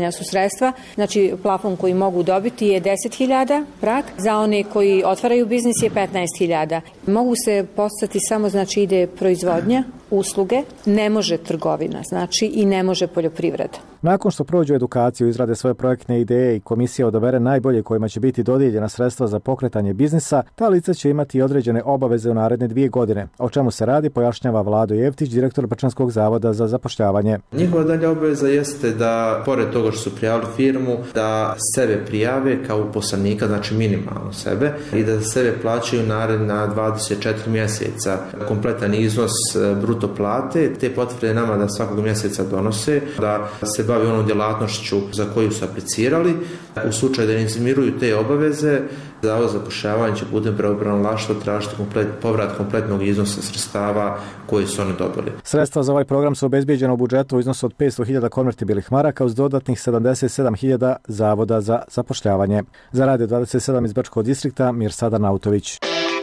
ograničena su sredstva, znači plafon koji mogu dobiti je 10.000 prag, za one koji otvaraju biznis je 15.000. Mogu se postati samo, znači ide proizvodnja, usluge, ne može trgovina, znači i ne može poljoprivreda. Nakon što prođu edukaciju, izrade svoje projektne ideje i komisija odabere najbolje kojima će biti dodijeljena sredstva za pokretanje biznisa, ta lica će imati određene obaveze u naredne 2 godine. O čemu se radi, pojašnjava Vlado Jevtić, direktor Brčanskog zavoda za zapošljavanje. Njihova dalja obaveza jeste da, pored toga što su prijavili firmu, da sebe prijave kao uposlenika, znači minimalno sebe, i da sebe plaćaju naredna 24 mjeseca kompletan iznos bruto plate. Te potvrde nama da svakog mjeseca donose, da se bavi onom djelatnošću za koju su aplicirali. U slučaju da ne izmiruju te obaveze, Zavod za zapošljavanje će putem pravobranilaštva tražiti povrat kompletnog iznosa sredstava koji su oni dobili. Sredstva za ovaj program su obezbijeđena u budžetu u iznosu od 500.000 konvertibilnih maraka uz dodatnih 77.000 Zavoda za zapošljavanje. Za Radio 27 iz Brčkog distrikta, Mirsada Nautović.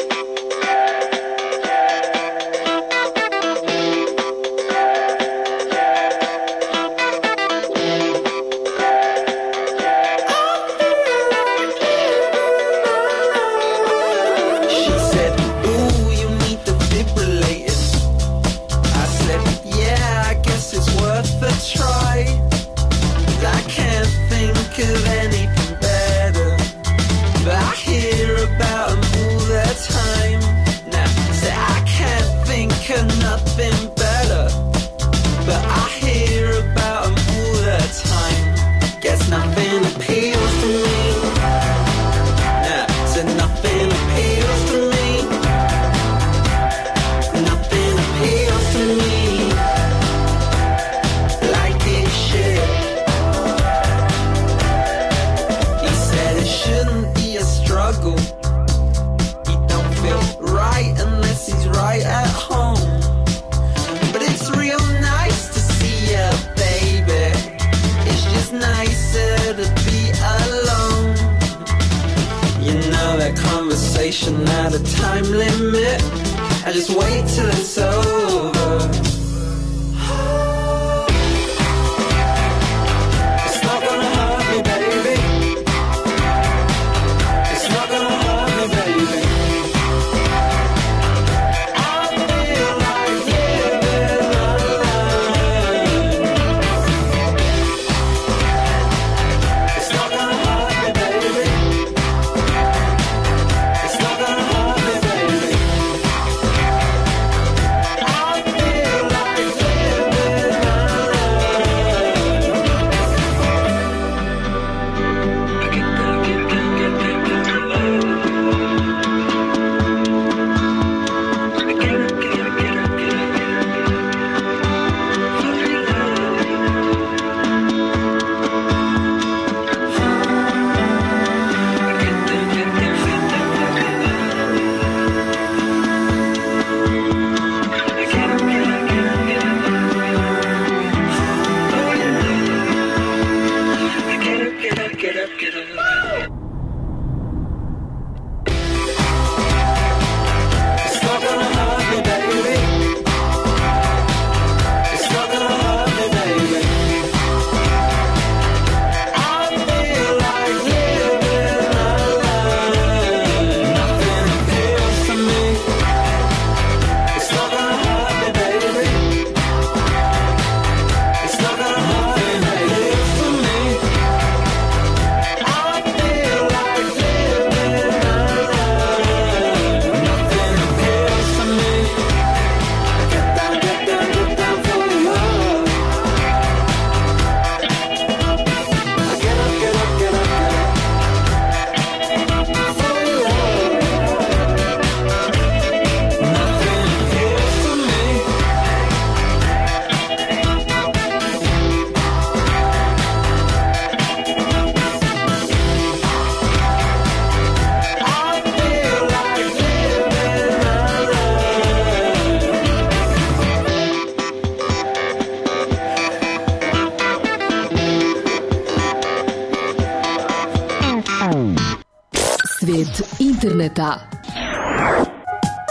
Not a time limit. I just wait till it's over. It's not gonna hurt me, baby. It's not gonna hurt me, baby. I feel like living alone. It's not gonna hurt me, baby. It's not gonna hurt me, baby. I feel like living Svijet interneta.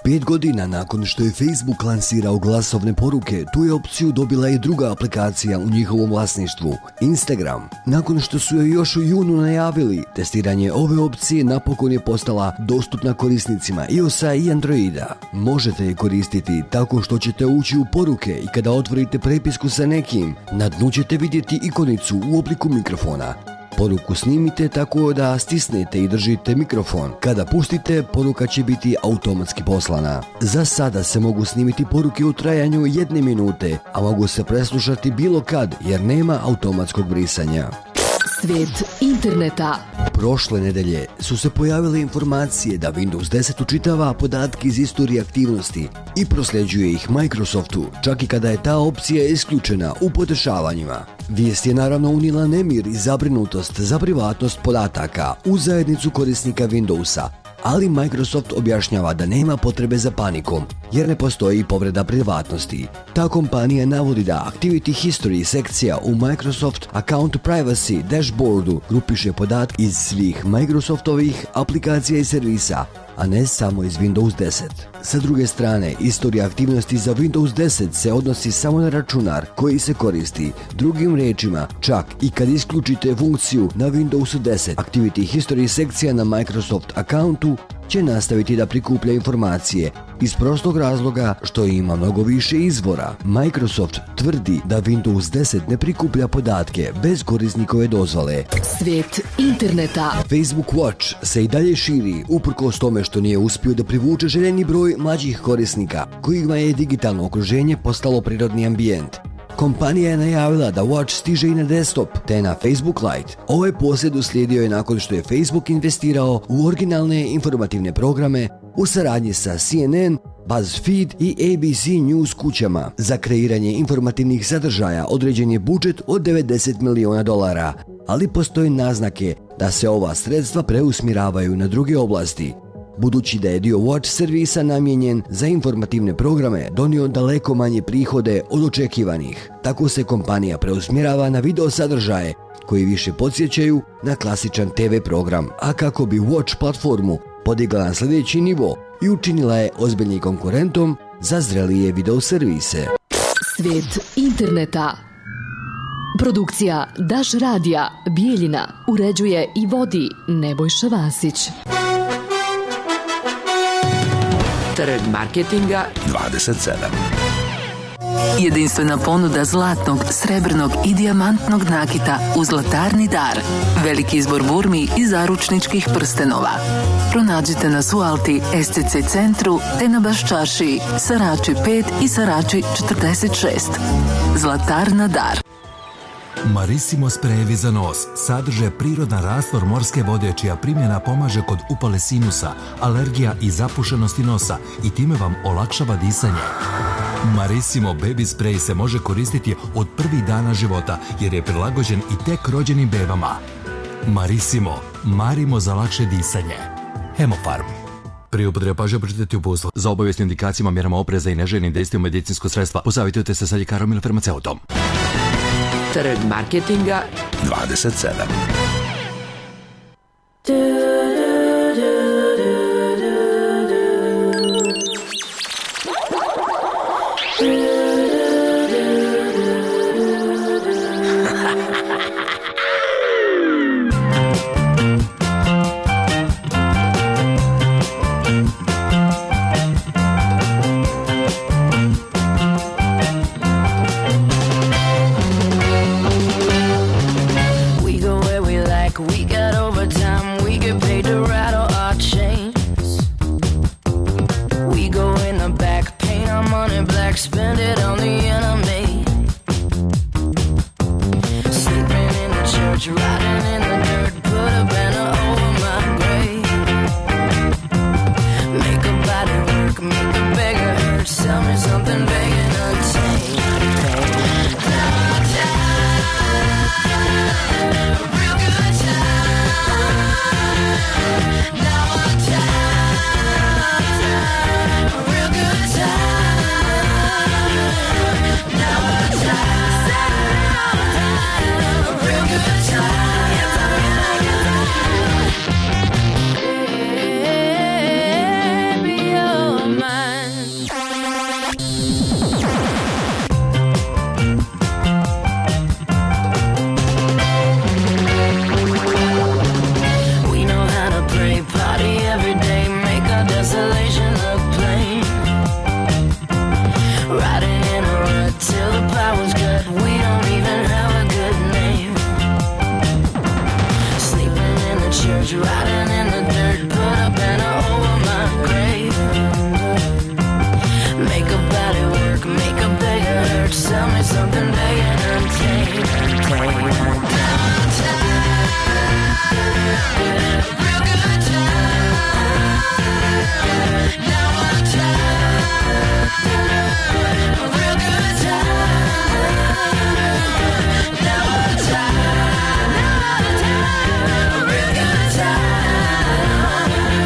5 godina nakon što je Facebook lansirao glasovne poruke, tu je opciju dobila i druga aplikacija u njihovom vlasništvu, Instagram. Nakon što su joj još u junu najavili, testiranje ove opcije napokon je postala dostupna korisnicima iOS-a i Androida. Možete je koristiti tako što ćete ući u poruke i kada otvorite prepisku sa nekim, na dnu ćete vidjeti ikonicu u obliku mikrofona. Poruku snimite tako da stisnete i držite mikrofon. Kada pustite, poruka će biti automatski poslana. Za sada se mogu snimiti poruke u trajanju 1 minute, a mogu se preslušati bilo kad jer nema automatskog brisanja. Svijet interneta. Prošle nedelje su se pojavile informacije da Windows 10 učitava podatke iz istorije aktivnosti i prosljeđuje ih Microsoftu, čak i kada je ta opcija isključena u podešavanjima. Vijest je naravno unijela nemir i zabrinutost za privatnost podataka u zajednicu korisnika Windowsa, ali Microsoft objašnjava da nema potrebe za panikom, jer ne postoji povreda privatnosti. Ta kompanija navodi da Activity History sekcija u Microsoft Account Privacy dashboardu grupiše podatke iz svih Microsoftovih aplikacija i servisa, a ne samo iz Windows 10. Sa druge strane, istorija aktivnosti za Windows 10 se odnosi samo na računar koji se koristi. Drugim riječima, čak i kad isključite funkciju na Windowsu 10, Activity History sekcija na Microsoft accountu će nastaviti da prikuplja informacije iz prostog razloga što ima mnogo više izvora. Microsoft tvrdi da Windows 10 ne prikuplja podatke bez korisnikove dozvole. Svijet interneta. Facebook Watch se i dalje širi uprkos tome što nije uspio da privuče željeni broj mlađih korisnika kojima je digitalno okruženje postalo prirodni ambijent. Kompanija je najavila da Watch stiže i na desktop, te na Facebook Lite. Ovaj posjed uslijedio je nakon što je Facebook investirao u originalne informativne programe u saradnji sa CNN, BuzzFeed i ABC News kućama. Za kreiranje informativnih sadržaja određen je budžet od $90 miliona, ali postoje naznake da se ova sredstva preusmjeravaju na druge oblasti. Budući da je dio Watch servisa namijenjen za informativne programe donio daleko manje prihode od očekivanih. Tako se kompanija preusmjerava na video sadržaje koji više podsjećaju na klasičan TV program, a kako bi Watch platformu podigla na sljedeći nivo i učinila je ozbiljnim konkurentom za zrelije video servise. Svijet interneta. Produkcija Daš Radija Bijeljina uređuje i vodi Nebojša Vasić. Trg marketinga 27. Jedinstvena ponuda zlatnog, srebrnog i dijamantnog nakita u Zlatarni dar. Veliki izbor burmi i zaručničkih prstenova. Pronađite nas u Alti, SCC centru, te na Baščaršiji, Sarači 5 i Sarači 46. Zlatarna dar. Marissimo sprejevi za nos sadrže prirodan rastvor morske vode čija primjena pomaže kod upale sinusa, alergija i zapušenosti nosa i time vam olakšava disanje. Marissimo baby spray se može koristiti od prvih dana života jer je prilagođen i tek rođenim bebama. Marissimo, marimo za lakše disanje. Hemofarm. Prije upotrebe pažnje pročitati uputstvo. Za obavijest o indikacijama, mjerama opreza i neželjenim dejstvima medicinsko sredstva posavitujte se sa ljekarom ili farmaceutom. Trg marketinga 27. Spend it on the enemy. Sleeping in the church, riding in the dirt, put a banner over my grave. Make a body work, make a beggar hurt, sell me something big and untamed. Now I'm tired, real good time. Now I'm tired, real good time. Real good time. you riding in the dirt, put a banner over my grave. Make a body work, make a beggar hurt, sell me something they entertain. Now I'm tired, real good time. Now I'm tired, real good time. Now I'm tired, real good time.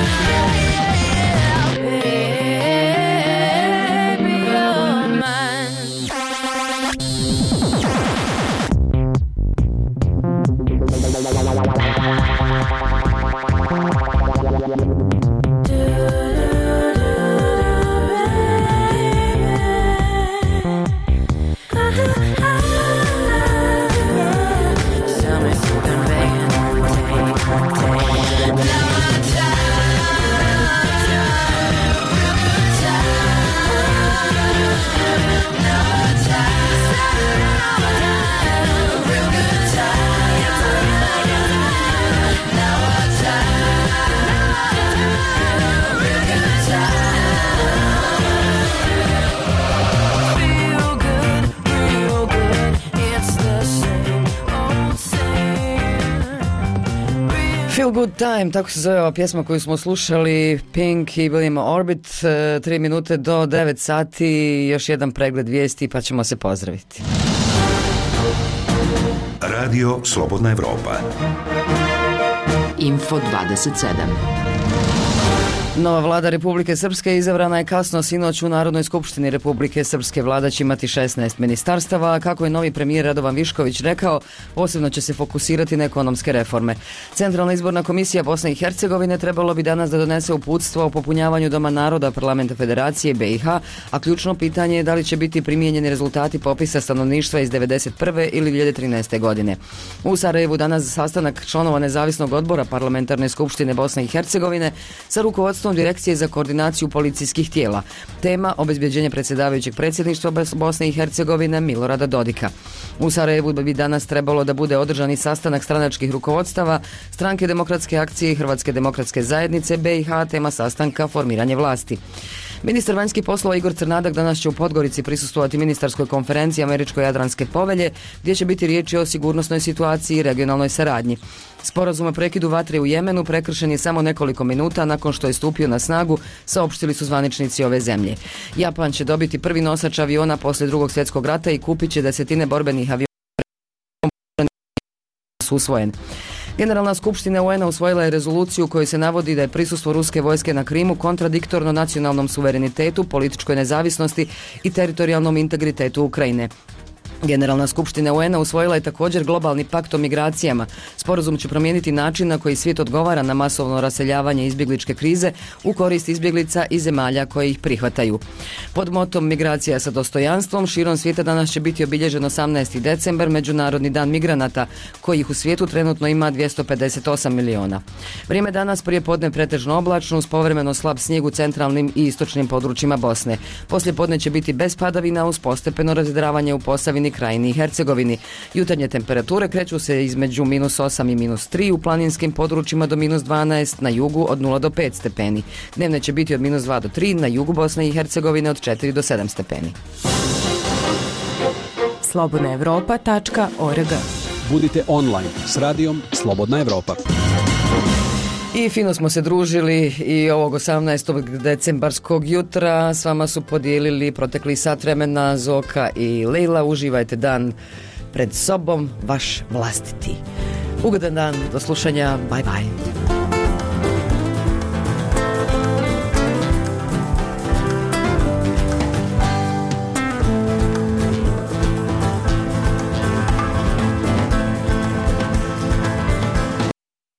Baby, you're mine. Tell me something, baby. Now I'm tired, real good time. Now I'm tired, real good time. Now I'm tired, real good time. Feel good, real good. It's the same old same. Feel Good Time, tako se zove ova pjesma koju smo slušali, Pink i William Orbit, 3 minute do 9 sati, još jedan pregled vijesti pa ćemo se pozdraviti. Radio Slobodna Evropa. Info 27. Nova vlada Republike Srpske izabrana je kasno sinoć u Narodnoj skupštini Republike Srpske. Vlada će imati 16 ministarstava, a kako je novi premijer Radovan Višković rekao, posebno će se fokusirati na ekonomske reforme. Centralna izborna komisija Bosne i Hercegovine trebalo bi danas da donese uputstvo o popunjavanju Doma naroda Parlamenta Federacije BiH, a ključno pitanje je da li će biti primijenjeni rezultati popisa stanovništva iz 1991. ili 2013. godine. U Sarajevu danas sastanak članova nezavisnog odbora Parlamentarne skupštine Bosne i Hercegovine sa rukovodstvom Direkcije za koordinaciju policijskih tijela. Tema obezbjeđenje predsjedavajućeg predsjedništva Bosne i Hercegovine Milorada Dodika. U Sarajevu bi danas trebalo da bude održani sastanak stranačkih rukovodstava Stranke demokratske akcije i Hrvatske demokratske zajednice BiH, tema sastanka formiranje vlasti. Ministar vanjskih poslova Igor Crnadak danas će u Podgorici prisustvovati ministarskoj konferenciji Američko-Jadranske povelje, gdje će biti riječi o sigurnosnoj situaciji i regionalnoj saradnji. Sporazum o prekidu vatre u Jemenu prekršen je samo nekoliko minuta nakon što je stupio na snagu, saopštili su zvaničnici ove zemlje. Japan će dobiti prvi nosač aviona poslije Drugog svjetskog rata i kupit će desetine borbenih aviona su usvojen. Generalna skupština UN-a usvojila je rezoluciju u kojoj se navodi da je prisustvo ruske vojske na Krimu kontradiktorno nacionalnom suverenitetu, političkoj nezavisnosti i teritorijalnom integritetu Ukrajine. Generalna skupština UN-a usvojila je također globalni pakt o migracijama. Sporazum će promijeniti način na koji svijet odgovara na masovno raseljavanje izbjegličke krize u korist izbjeglica i zemalja koje ih prihvataju. Pod motom Migracija sa dostojanstvom širom svijeta danas će biti obilježen 18. decembar, Međunarodni dan migranata, kojih u svijetu trenutno ima 258 miliona. Vrijeme danas prije podne pretežno oblačno uz povremeno slab snijeg u centralnim i istočnim područjima Bosne. Poslije podne će biti bez padavina uz postepeno razvedravanje u Posavini, Krajini i Hercegovini. Jutarnje temperature kreću se između -8 i -3 u planinskim područjima do -12, na jugu od 0 do 5 stepeni. Dnevne će biti od -2 do 3, na jugu Bosne i Hercegovine od 4 do 7 stepeni. slobodnaevropa.org. Budite online s radijom Slobodna Evropa. I fino smo se družili i ovog 18. decembarskog jutra s vama su podijelili protekli sat vremena Zoka i Lejla. Uživajte dan pred sobom, vaš vlastiti. Ugodan dan, do slušanja, bye bye.